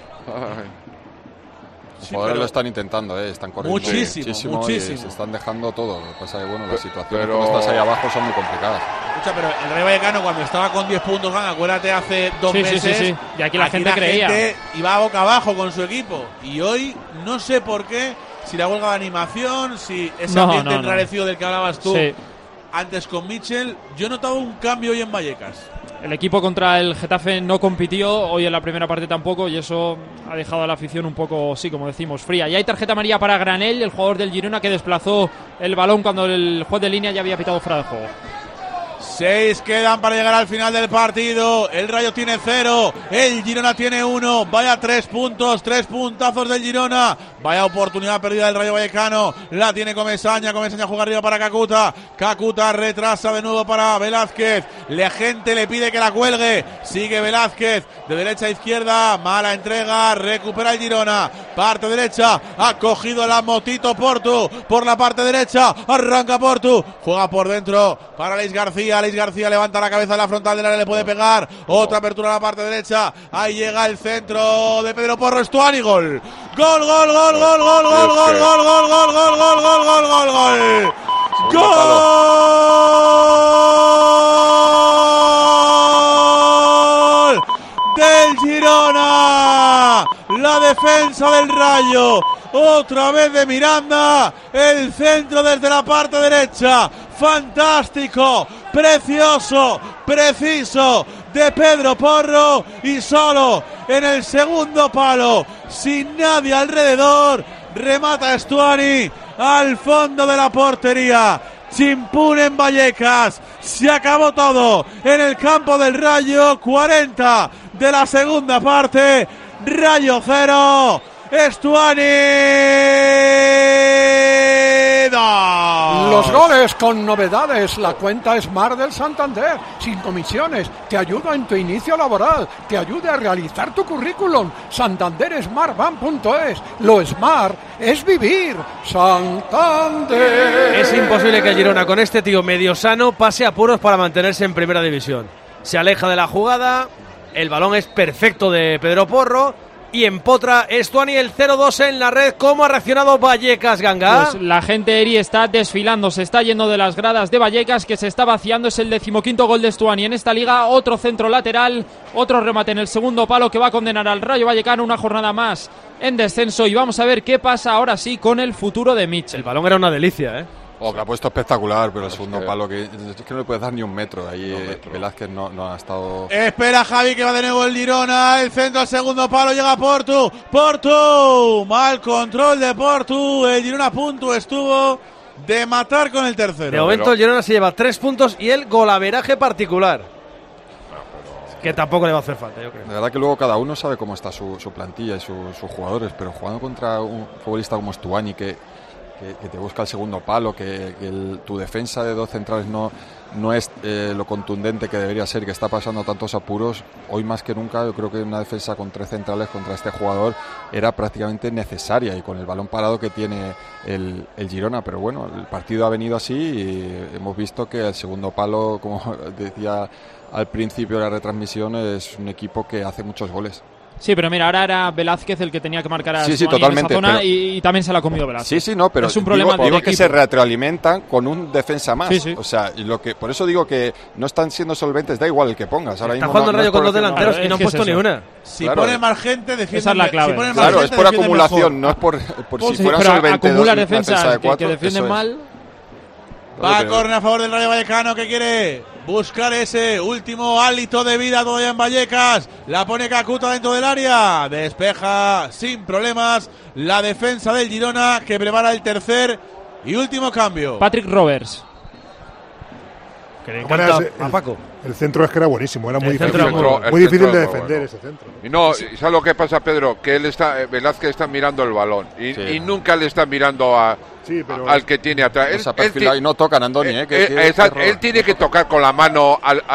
Los jugadores lo están intentando, están corriendo muchísimo. Y se están dejando todo. Lo que pasa es que las situaciones cuando estás ahí abajo son muy complicadas. Escucha, pero el Rayo Vallecano cuando estaba con 10 puntos, acuérdate, hace 2 meses. Sí. Y aquí la gente creía. Iba boca abajo con su equipo. Y hoy, no sé por qué, si la huelga de animación, si ese ambiente enrarecido del que hablabas tú antes con Mitchell, yo he notado un cambio hoy en Vallecas. El equipo contra el Getafe no compitió, hoy en la primera parte tampoco, y eso ha dejado a la afición un poco, como decimos, fría. Y hay tarjeta amarilla para Granell, el jugador del Girona, que desplazó el balón cuando el juez de línea ya había pitado fuera de juego. 6 quedan para llegar al final del partido. El Rayo tiene 0, el Girona tiene 1. Vaya 3 puntos, 3 puntazos del Girona. Vaya oportunidad perdida del Rayo Vallecano. La tiene Comesaña juega arriba para Kakuta retrasa de nuevo para Velázquez. La gente le pide que la cuelgue. Sigue Velázquez de derecha a izquierda. Mala entrega, recupera el Girona. Parte derecha, ha cogido la motito Portu por la parte derecha. Arranca Portu, juega por dentro para Alex García. Alex García levanta la cabeza en la frontal del área, le puede pegar. Otra apertura a la parte derecha. Ahí llega el centro de Pedro Porro. Estuani, gol. Gol. Del Girona. La defensa del Rayo. Otra vez de Miranda. El centro desde la parte derecha. Fantástico, precioso, preciso de Pedro Porro y solo en el segundo palo, sin nadie alrededor, remata Estuani al fondo de la portería. Chimpún en Vallecas, se acabó todo en el campo del Rayo. 40 de la segunda parte, Rayo 0, Estuani 2. los goles con novedades. La cuenta Smart del Santander, sin comisiones, te ayuda en tu inicio laboral, te ayuda a realizar tu currículum. SantanderSmartBank.es. Lo Smart es vivir. Santander. Es imposible que el Girona, con este tío medio sano, pase apuros para mantenerse en primera división. Se aleja de la jugada, el balón es perfecto de Pedro Porro y empotra Estuani el 0-2 en la red. ¿Cómo ha reaccionado Vallecas, Ganga? Pues la gente Eri está desfilando, se está yendo de las gradas de Vallecas, que se está vaciando. Es el 15º gol de Estuani en esta liga. Otro centro lateral, otro remate en el segundo palo que va a condenar al Rayo Vallecano una jornada más en descenso. Y vamos a ver qué pasa ahora sí con el futuro de Mitchell. El balón era una delicia, ¿eh? Que ha puesto espectacular, pero el segundo palo es que no le puedes dar ni un metro. Ahí Velázquez no ha estado... Espera Javi, que va de nuevo el Girona. El centro al segundo palo, llega Portu. Portu, mal control de Portu. El Girona a punto estuvo de matar con el tercero. De momento el Girona se lleva 3 puntos y el golaveraje particular, que tampoco le va a hacer falta, yo creo. De verdad que luego cada uno sabe cómo está su plantilla y sus jugadores, pero jugando contra un futbolista como Estuani que te busca el segundo palo, tu defensa de 2 centrales no es lo contundente que debería ser, que está pasando tantos apuros, hoy más que nunca yo creo que una defensa con 3 centrales contra este jugador era prácticamente necesaria, y con el balón parado que tiene el Girona, pero bueno, el partido ha venido así y hemos visto que el segundo palo, como decía al principio de la retransmisión, es un equipo que hace muchos goles. Sí, pero mira, ahora era Velázquez el que tenía que marcar a sí, totalmente, en esa zona, y también se la ha comido Velázquez. Sí, no, pero es un problema digo que se retroalimentan con un defensa más. Sí. O sea, por eso digo que no están siendo solventes, da igual el que pongas. Ahora está jugando el Rayo con 2 delanteros y no han puesto ni una. Si pone más gente, defiende. Esa es la clave. Claro, es por acumulación, no es por si fuera solvente. Acumula defensa de 4, que defienden mal. Va a córner a favor del Rayo Vallecano, que quiere buscar ese último hálito de vida todavía en Vallecas. La pone Kakuta dentro del área. Despeja sin problemas la defensa del Girona, que prepara el tercer y último cambio. Patrick Roberts. Que le encanta a Paco. El centro es que era buenísimo, era muy difícil, muy difícil de defender ese centro. Y no, ¿sabes lo que pasa, Pedro? Que Velázquez está mirando el balón y nunca le está mirando al que tiene atrás. Y no tocan a Andoni, él tiene que tocar con la mano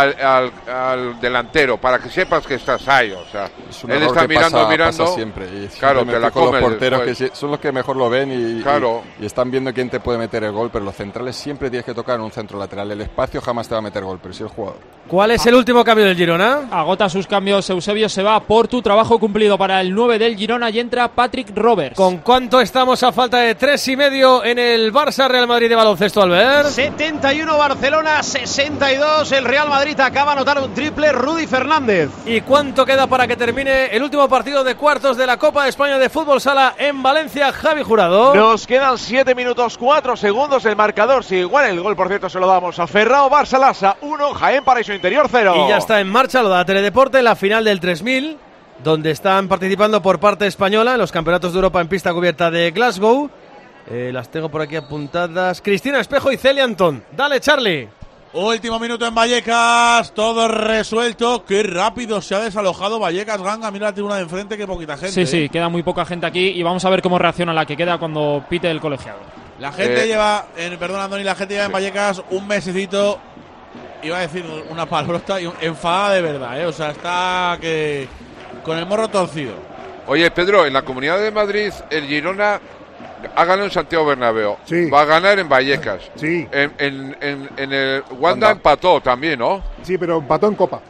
al delantero para que sepas que estás ahí. O sea, él está mirando. Pasa siempre. Y claro, te la comes. Los porteros que son los que mejor lo ven y están viendo quién te puede meter el gol, pero los centrales siempre tienes que tocar en un centro lateral. El espacio jamás te va a meter gol, pero sí el jugador. ¿Cuál es el último cambio del Girona? Agota sus cambios Eusebio, se va por tu trabajo cumplido para el 9 del Girona y entra Patrick Roberts. ¿Con cuánto estamos a falta de 3,5 en el Barça Real Madrid de baloncesto, Albert? 71 Barcelona, 62 el Real Madrid. Acaba de anotar un triple Rudy Fernández. ¿Y cuánto queda para que termine el último partido de cuartos de la Copa de España de Fútbol Sala en Valencia, Javi Jurado? Nos quedan 7 minutos 4 segundos. El marcador sigue igual. El gol, por cierto, se lo damos a Ferrao. Barça Lassa 1, Jaén Paraíso Interior 0. Y ya está en marcha, lo da Teledeporte, la final del 3000, donde están participando por parte española en los campeonatos de Europa en pista cubierta de Glasgow. Las tengo por aquí apuntadas. Cristina Espejo y Celia Antón. Dale, Charlie. Último minuto en Vallecas, todo resuelto. Qué rápido se ha desalojado Vallecas, Ganga. Mira la tribuna de enfrente, qué poquita gente. Sí, queda muy poca gente aquí y vamos a ver cómo reacciona la que queda cuando pite el colegiado. La gente lleva, perdón Andoni, la gente lleva en Vallecas un mesecito, iba a decir una palabrota, enfadada de verdad, O sea, está que con el morro torcido. Oye, Pedro, en la Comunidad de Madrid, el Girona ha ganado en Santiago Bernabéu. Sí. Va a ganar en Vallecas. Sí. En el Wanda empató también, ¿no? Sí, pero empató en Copa.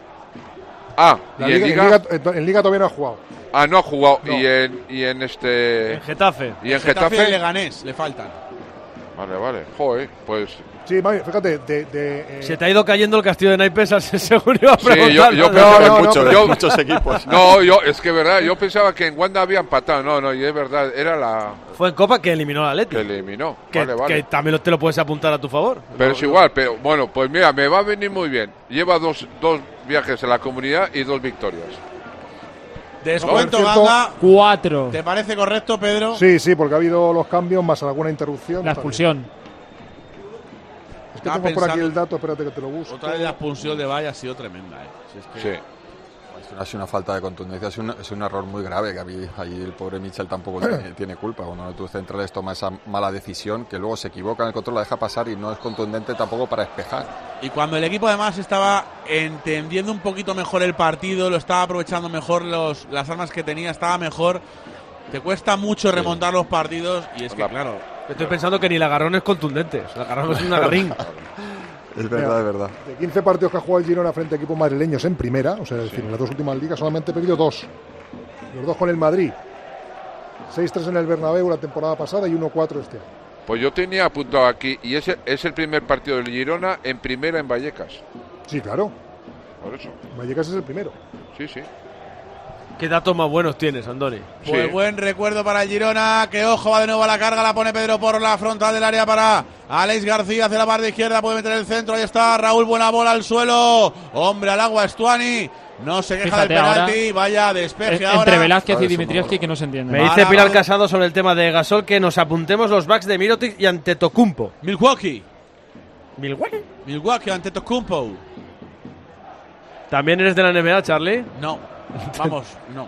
¿Y en Liga? En Liga todavía no ha jugado. No ha jugado. No. Y en En Getafe. Y en Getafe. Y Leganés le faltan. Vale. Joder, pues... Sí, fíjate, Se te ha ido cayendo el castillo de naipes, según iba a preguntar. Sí, yo pensaba muchos equipos. Es que verdad, yo pensaba que en Wanda había empatado. No, y es verdad, era la... Fue en Copa que eliminó al Atleti. Que eliminó, vale. Que también te lo puedes apuntar a tu favor. Pero es igual, pero bueno, pues mira, me va a venir muy bien. Lleva dos viajes en la Comunidad y 2 victorias. Descuento, Ganga. 4. ¿Te parece correcto, Pedro? Sí, porque ha habido los cambios más alguna interrupción. La expulsión. Es que tengo por aquí el dato, espérate que te lo busco. Otra vez la expulsión de Valle ha sido tremenda, Sí. Es una falta de contundencia, es un error muy grave, que ahí el pobre Mitchell tampoco tiene culpa. Uno de tus centrales toma esa mala decisión, que luego se equivoca en el control, la deja pasar y no es contundente tampoco para despejar. Y cuando el equipo además estaba entendiendo un poquito mejor el partido, lo estaba aprovechando mejor, las armas que tenía, estaba mejor, te cuesta mucho remontar los partidos y es que claro... Estoy pensando que ni el agarrón es contundente, el agarrón es un agarrín. Es verdad, es verdad. De 15 partidos que ha jugado el Girona frente a equipos madrileños en primera, o sea, es decir, en las dos últimas ligas solamente ha perdido 2. Los 2 con el Madrid. 6-3 en el Bernabéu la temporada pasada y 1-4 este año. Pues yo tenía apuntado aquí, y ese es el primer partido del Girona en primera en Vallecas. Sí, claro. Por eso. Vallecas es el primero. Sí, sí. ¿Qué datos más buenos tienes, Andoni? Pues buen recuerdo para el Girona, que ojo, va de nuevo a la carga, la pone Pedro por la frontal del área para Alex García, hacia la parte izquierda, puede meter el centro, ahí está Raúl, buena bola al suelo, hombre al agua, Stuani, no se queja del penalti, vaya despeje ahora. Entre Velázquez y Dimitrievski que no se entiende. Me dice Pilar Casado sobre el tema de Gasol que nos apuntemos los backs de Mirotic y Antetokounmpo. Milwaukee Milwaukee Antetokounmpo. ¿También eres de la NBA, Charlie? No, vamos, no.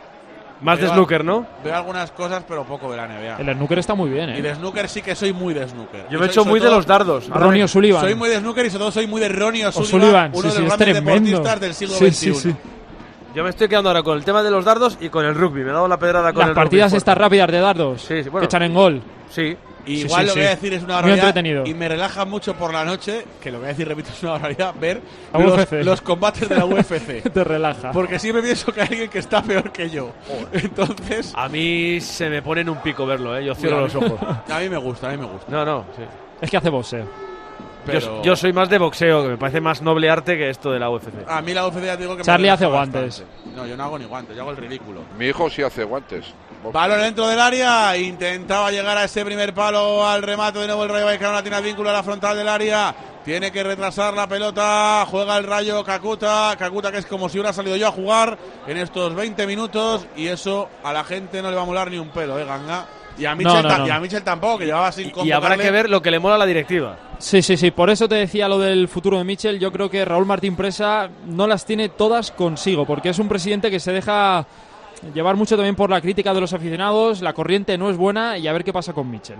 Más de snooker, ¿no? Veo algunas cosas, pero poco de la NBA. El snooker está muy bien, ¿eh? Y de snooker sí que soy muy de snooker. Yo me he hecho muy de los dardos. Ronnie O'Sullivan. Soy muy de snooker y sobre todo soy muy de Ronnie O'Sullivan, uno de los grandes deportistas del siglo XXI. Sí. Yo me estoy quedando ahora con el tema de los dardos y con el rugby. Me he dado la pedrada con el rugby. Las partidas estas rápidas de dardos bueno, que echan en gol. Sí. Igual lo que voy a decir es una muy barbaridad entretenido. y me relaja mucho por la noche, que lo que voy a decir, repito, es una barbaridad, ver los combates de la UFC. Te relaja. Porque siempre pienso que hay alguien que está peor que yo. Entonces... A mí se me pone en un pico verlo, ¿eh? Yo cierro los ojos. A mí me gusta, No, sí. Es que hace boxeo. Pero... Yo soy más de boxeo, que me parece más noble arte que esto de la UFC. A mí la UFC ya te digo que Charlie me hace bastante. guantes. No, yo no hago ni guantes, yo hago el ridículo. Mi hijo sí hace guantes. Balón dentro del área, intentaba llegar a ese primer palo al remate, de nuevo el Rayo Vallecano, tiene vínculo a la frontal del área, tiene que retrasar la pelota, juega el Rayo Kakuta que es como si hubiera salido yo a jugar en estos 20 minutos y eso a la gente no le va a molar ni un pelo, Ganga. Y a Michel, No. Y a Michel tampoco, que llevaba sin convocarle. Y habrá que ver lo que le mola a la directiva. Sí. Por eso te decía lo del futuro de Michel. Yo creo que Raúl Martín Presa no las tiene todas consigo, porque es un presidente que se deja llevar mucho también por la crítica de los aficionados. La corriente no es buena y a ver qué pasa con Michel.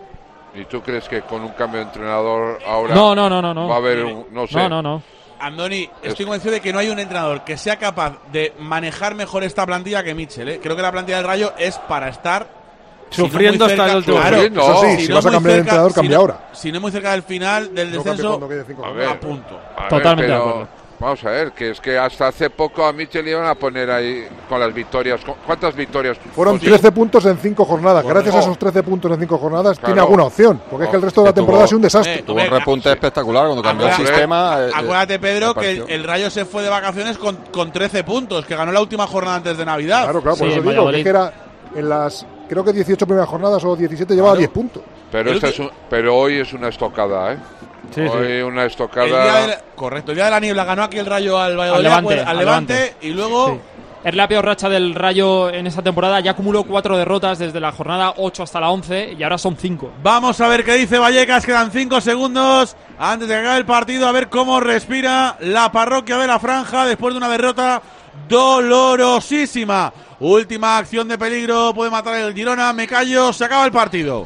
¿Y tú crees que con un cambio de entrenador ahora No. va a haber un... No sé. No. Andoni, estoy convencido de que no hay un entrenador que sea capaz de manejar mejor esta plantilla que Michel, ¿eh? Creo que la plantilla del Rayo es para estar sufriendo hasta el último. Claro, eso sí, si vas a cambiar de entrenador, cambia ahora. Si no muy cerca del final del descenso, a punto. Totalmente de acuerdo. Vamos a ver, que es que hasta hace poco a Michel iban a poner ahí con las victorias. ¿Cuántas victorias? Fueron 13 puntos en 5 jornadas. Gracias a esos 13 puntos en 5 jornadas tiene alguna opción, porque es que el resto de la temporada ha sido un desastre. Tuvo un repunte espectacular cuando cambió el sistema. Acuérdate, Pedro, que el Rayo se fue de vacaciones con 13 puntos, que ganó la última jornada antes de Navidad. Claro, por eso digo, que era en las, creo que 18 primeras jornadas o 17 llevaba 10 puntos. Pero hoy es una estocada, ¿eh? Hoy una estocada. Correcto, el día de la niebla ganó aquí el Rayo al Valladolid, al Levante, y luego... Sí. Es la peor racha del Rayo en esta temporada. Ya acumuló 4 derrotas desde la jornada 8 hasta la 11 y ahora son 5. Vamos a ver qué dice Vallecas. Quedan 5 segundos antes de que acabe el partido. A ver cómo respira la parroquia de la Franja después de una derrota dolorosísima. Última acción de peligro. Puede matar el Girona. Me callo. Se acaba el partido.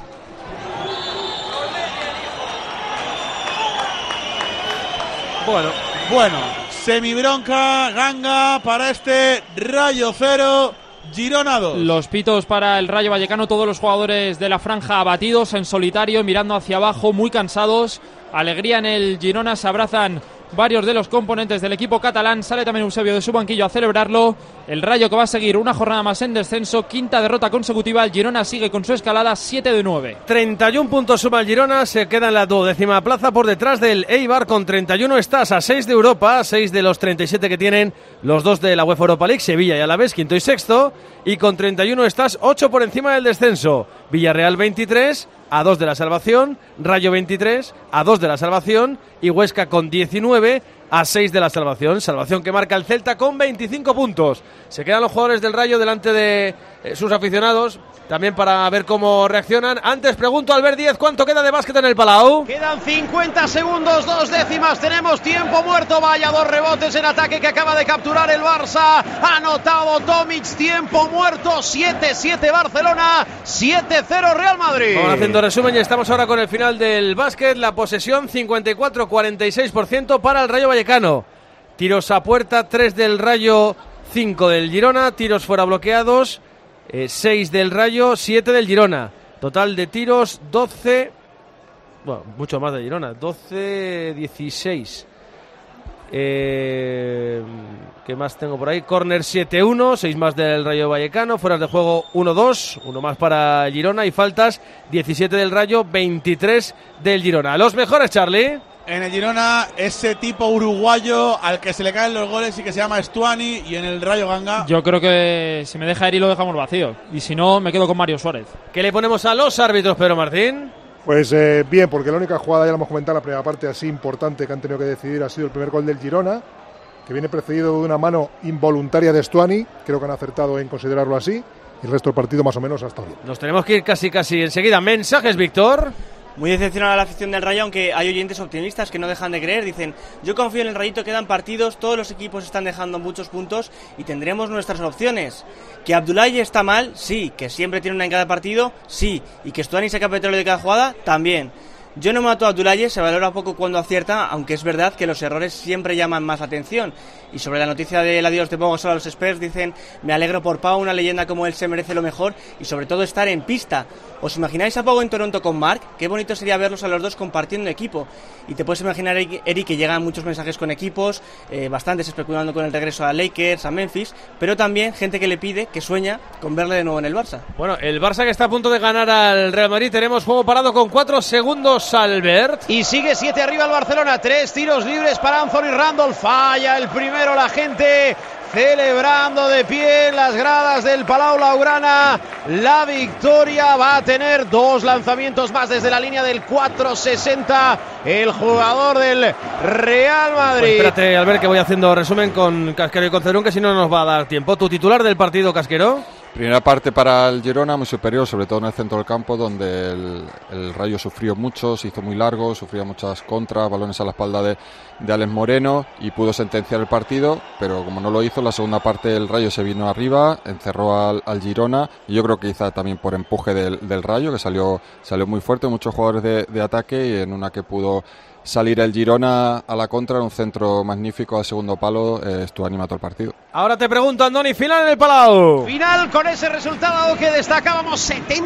Bueno, semibronca, Ganga para este Rayo 0, Girona 2. Los pitos para el Rayo Vallecano, todos los jugadores de la Franja abatidos en solitario, mirando hacia abajo, muy cansados. Alegría en el Girona, se abrazan varios de los componentes del equipo catalán. Sale también Eusebio de su banquillo a celebrarlo. El Rayo que va a seguir una jornada más en descenso, 5ª derrota consecutiva. El Girona sigue con su escalada, 7 de 9. 31 puntos suma el Girona, se queda en la 12ª plaza por detrás del Eibar con 31. Estás a 6 de Europa, 6 de los 37 que tienen los dos de la UEFA Europa League, Sevilla y Alavés, quinto y sexto. Y con 31 estás 8 por encima del descenso. Villarreal 23, a 2 de la salvación. Rayo 23, a 2 de la salvación. Y Huesca con 19 a 6 de la salvación. Salvación que marca el Celta con 25 puntos. Se quedan los jugadores del Rayo delante de sus aficionados, también para ver cómo reaccionan. Antes pregunto a Albert Díez, ¿cuánto queda de básquet en el Palau? Quedan 50 segundos, 2 décimas, tenemos tiempo muerto. Vaya 2 rebotes en ataque que acaba de capturar el Barça. Ha anotado Tomic, tiempo muerto, 7-7 Barcelona, 7-0 Real Madrid. Vamos haciendo resumen y estamos ahora con el final del básquet. La posesión 54-46% para el Rayo Vallecano. Tiros a puerta, 3 del Rayo, 5 del Girona. Tiros fuera bloqueados, 6 del Rayo, 7 del Girona. Total de tiros 12, bueno, mucho más de Girona, 12-16. ¿Qué más tengo por ahí? Corner 7-1, 6 más del Rayo Vallecano. Fueras de juego 1-2, 1 más para Girona. Y faltas 17 del Rayo, 23 del Girona. Los mejores, Charlie. En el Girona, ese tipo uruguayo al que se le caen los goles y que se llama Stuani, y en el Rayo Ganga. Yo creo que si me deja ir y lo dejamos vacío. Y si no, me quedo con Mario Suárez. ¿Qué le ponemos a los árbitros, Pedro Martín? Pues bien, porque la única jugada, ya lo hemos comentado en la primera parte, así importante que han tenido que decidir ha sido el primer gol del Girona, que viene precedido de una mano involuntaria de Stuani. Creo que han acertado en considerarlo así. Y el resto del partido más o menos hasta ahora. Nos tenemos que ir casi enseguida. Mensajes, Víctor. Muy decepcionada la afición del Rayo, aunque hay oyentes optimistas que no dejan de creer. Dicen, yo confío en el Rayito, quedan partidos, todos los equipos están dejando muchos puntos y tendremos nuestras opciones. Que Abdoulaye está mal, sí. Que siempre tiene una en cada partido, sí. Y que Stuani saca petróleo de cada jugada, también. Yo no mato a Abdoulaye, se valora poco cuando acierta, aunque es verdad que los errores siempre llaman más la atención. Y sobre la noticia del adiós de Pau Gasol a los Spurs, dicen, me alegro por Pau, una leyenda como él se merece lo mejor y sobre todo estar en pista. ¿Os imagináis a Pau en Toronto con Marc? Qué bonito sería verlos a los dos compartiendo equipo. Y te puedes imaginar, Eric, que llegan muchos mensajes con equipos, bastantes especulando con el regreso a Lakers, a Memphis, pero también gente que le pide, que sueña con verle de nuevo en el Barça. Bueno, el Barça que está a punto de ganar al Real Madrid. Tenemos juego parado con 4 segundos, Albert. Y sigue 7 arriba el Barcelona, 3 tiros libres para Anthony Randolph. Falla el primero, la gente celebrando de pie en las gradas del Palau Blaugrana la victoria. Va a tener 2 lanzamientos más desde la línea del 4.60 el jugador del Real Madrid. Pues espérate, Albert, que voy haciendo resumen con Casquero y con Cedrún, que si no nos va a dar tiempo. ¿Tu titular del partido, Casquero? Primera parte para el Girona muy superior, sobre todo en el centro del campo, donde el Rayo sufrió mucho, se hizo muy largo, sufría muchas contras, balones a la espalda de Alex Moreno y pudo sentenciar el partido, pero como no lo hizo, en la segunda parte el Rayo se vino arriba, encerró al Girona, y yo creo que quizá también por empuje del Rayo, que salió muy fuerte, muchos jugadores de ataque, y en una que pudo salir el Girona a la contra, en un centro magnífico al segundo palo, estuvo animado el partido. Ahora te pregunto, Andoni, final en el Palau. Final con ese resultado que destacábamos,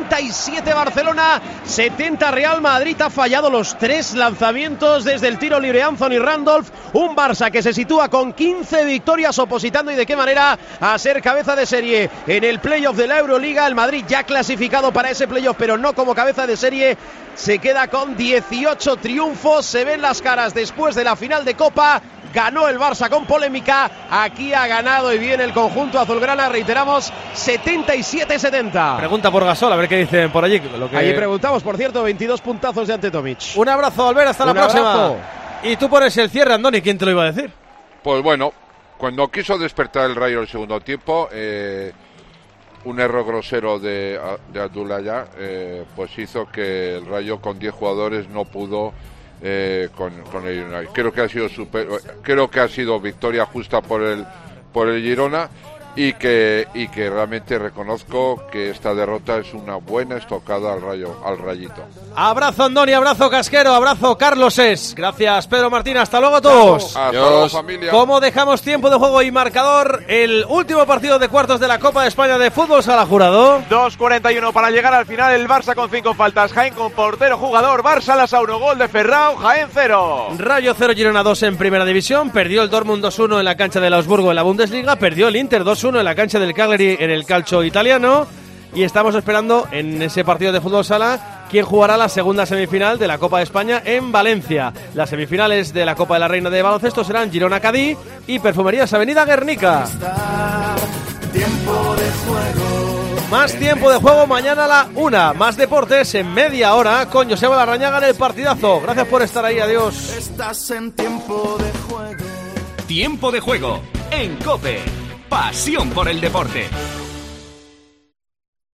77 Barcelona, 70 Real Madrid. Ha fallado los 3 lanzamientos desde el tiro libre Anthony Randolph. Un Barça que se sitúa con 15 victorias, opositando y de qué manera a ser cabeza de serie en el playoff de la Euroliga. El Madrid ya clasificado para ese playoff, pero no como cabeza de serie. Se queda con 18 triunfos, se ven las caras después de la final de Copa. Ganó el Barça con polémica, aquí ha ganado y viene el conjunto azulgrana, reiteramos, 77-70. Pregunta por Gasol, a ver qué dicen por allí. Allí preguntamos, por cierto, 22 puntazos de Ante Tomic. Un abrazo, Albert, hasta la próxima. Abrazo. Y tú pones el cierre, Andoni, ¿quién te lo iba a decir? Pues bueno, cuando quiso despertar el Rayo el segundo tiempo, un error grosero de Abdoulaye pues hizo que el Rayo con 10 jugadores no pudo con el United. Creo que ha sido victoria justa por el Girona, y que realmente reconozco que esta derrota es una buena estocada al Rayito. Abrazo, Andoni, abrazo, Casquero, abrazo, Carlos Es. Gracias, Pedro Martín, hasta luego a todos. Hasta luego, familia. ¿Cómo dejamos tiempo de juego y marcador? El último partido de cuartos de la Copa de España de Fútbol Sala Jurado. 2:41 para llegar al final, el Barça con 5 faltas, Jaén con portero jugador, Barça Lasá 1, gol de Ferrao, Jaén 0. Rayo 0, Girona 2 en Primera División, perdió el Dortmund 2-1 en la cancha del Augsburgo en la Bundesliga, perdió el Inter 2-1 en la cancha del Cagliari en el calcio italiano, y estamos esperando en ese partido de fútbol sala quién jugará la segunda semifinal de la Copa de España en Valencia. Las semifinales de la Copa de la Reina de baloncesto serán Girona-Cadí y Perfumerías Avenida Guernica. Más tiempo de juego mañana a la 1. Más deportes en media hora con Joseba Larrañaga en el partidazo. Gracias por estar ahí, adiós. Estás en tiempo de juego. Tiempo de juego en COPE. Pasión por el deporte.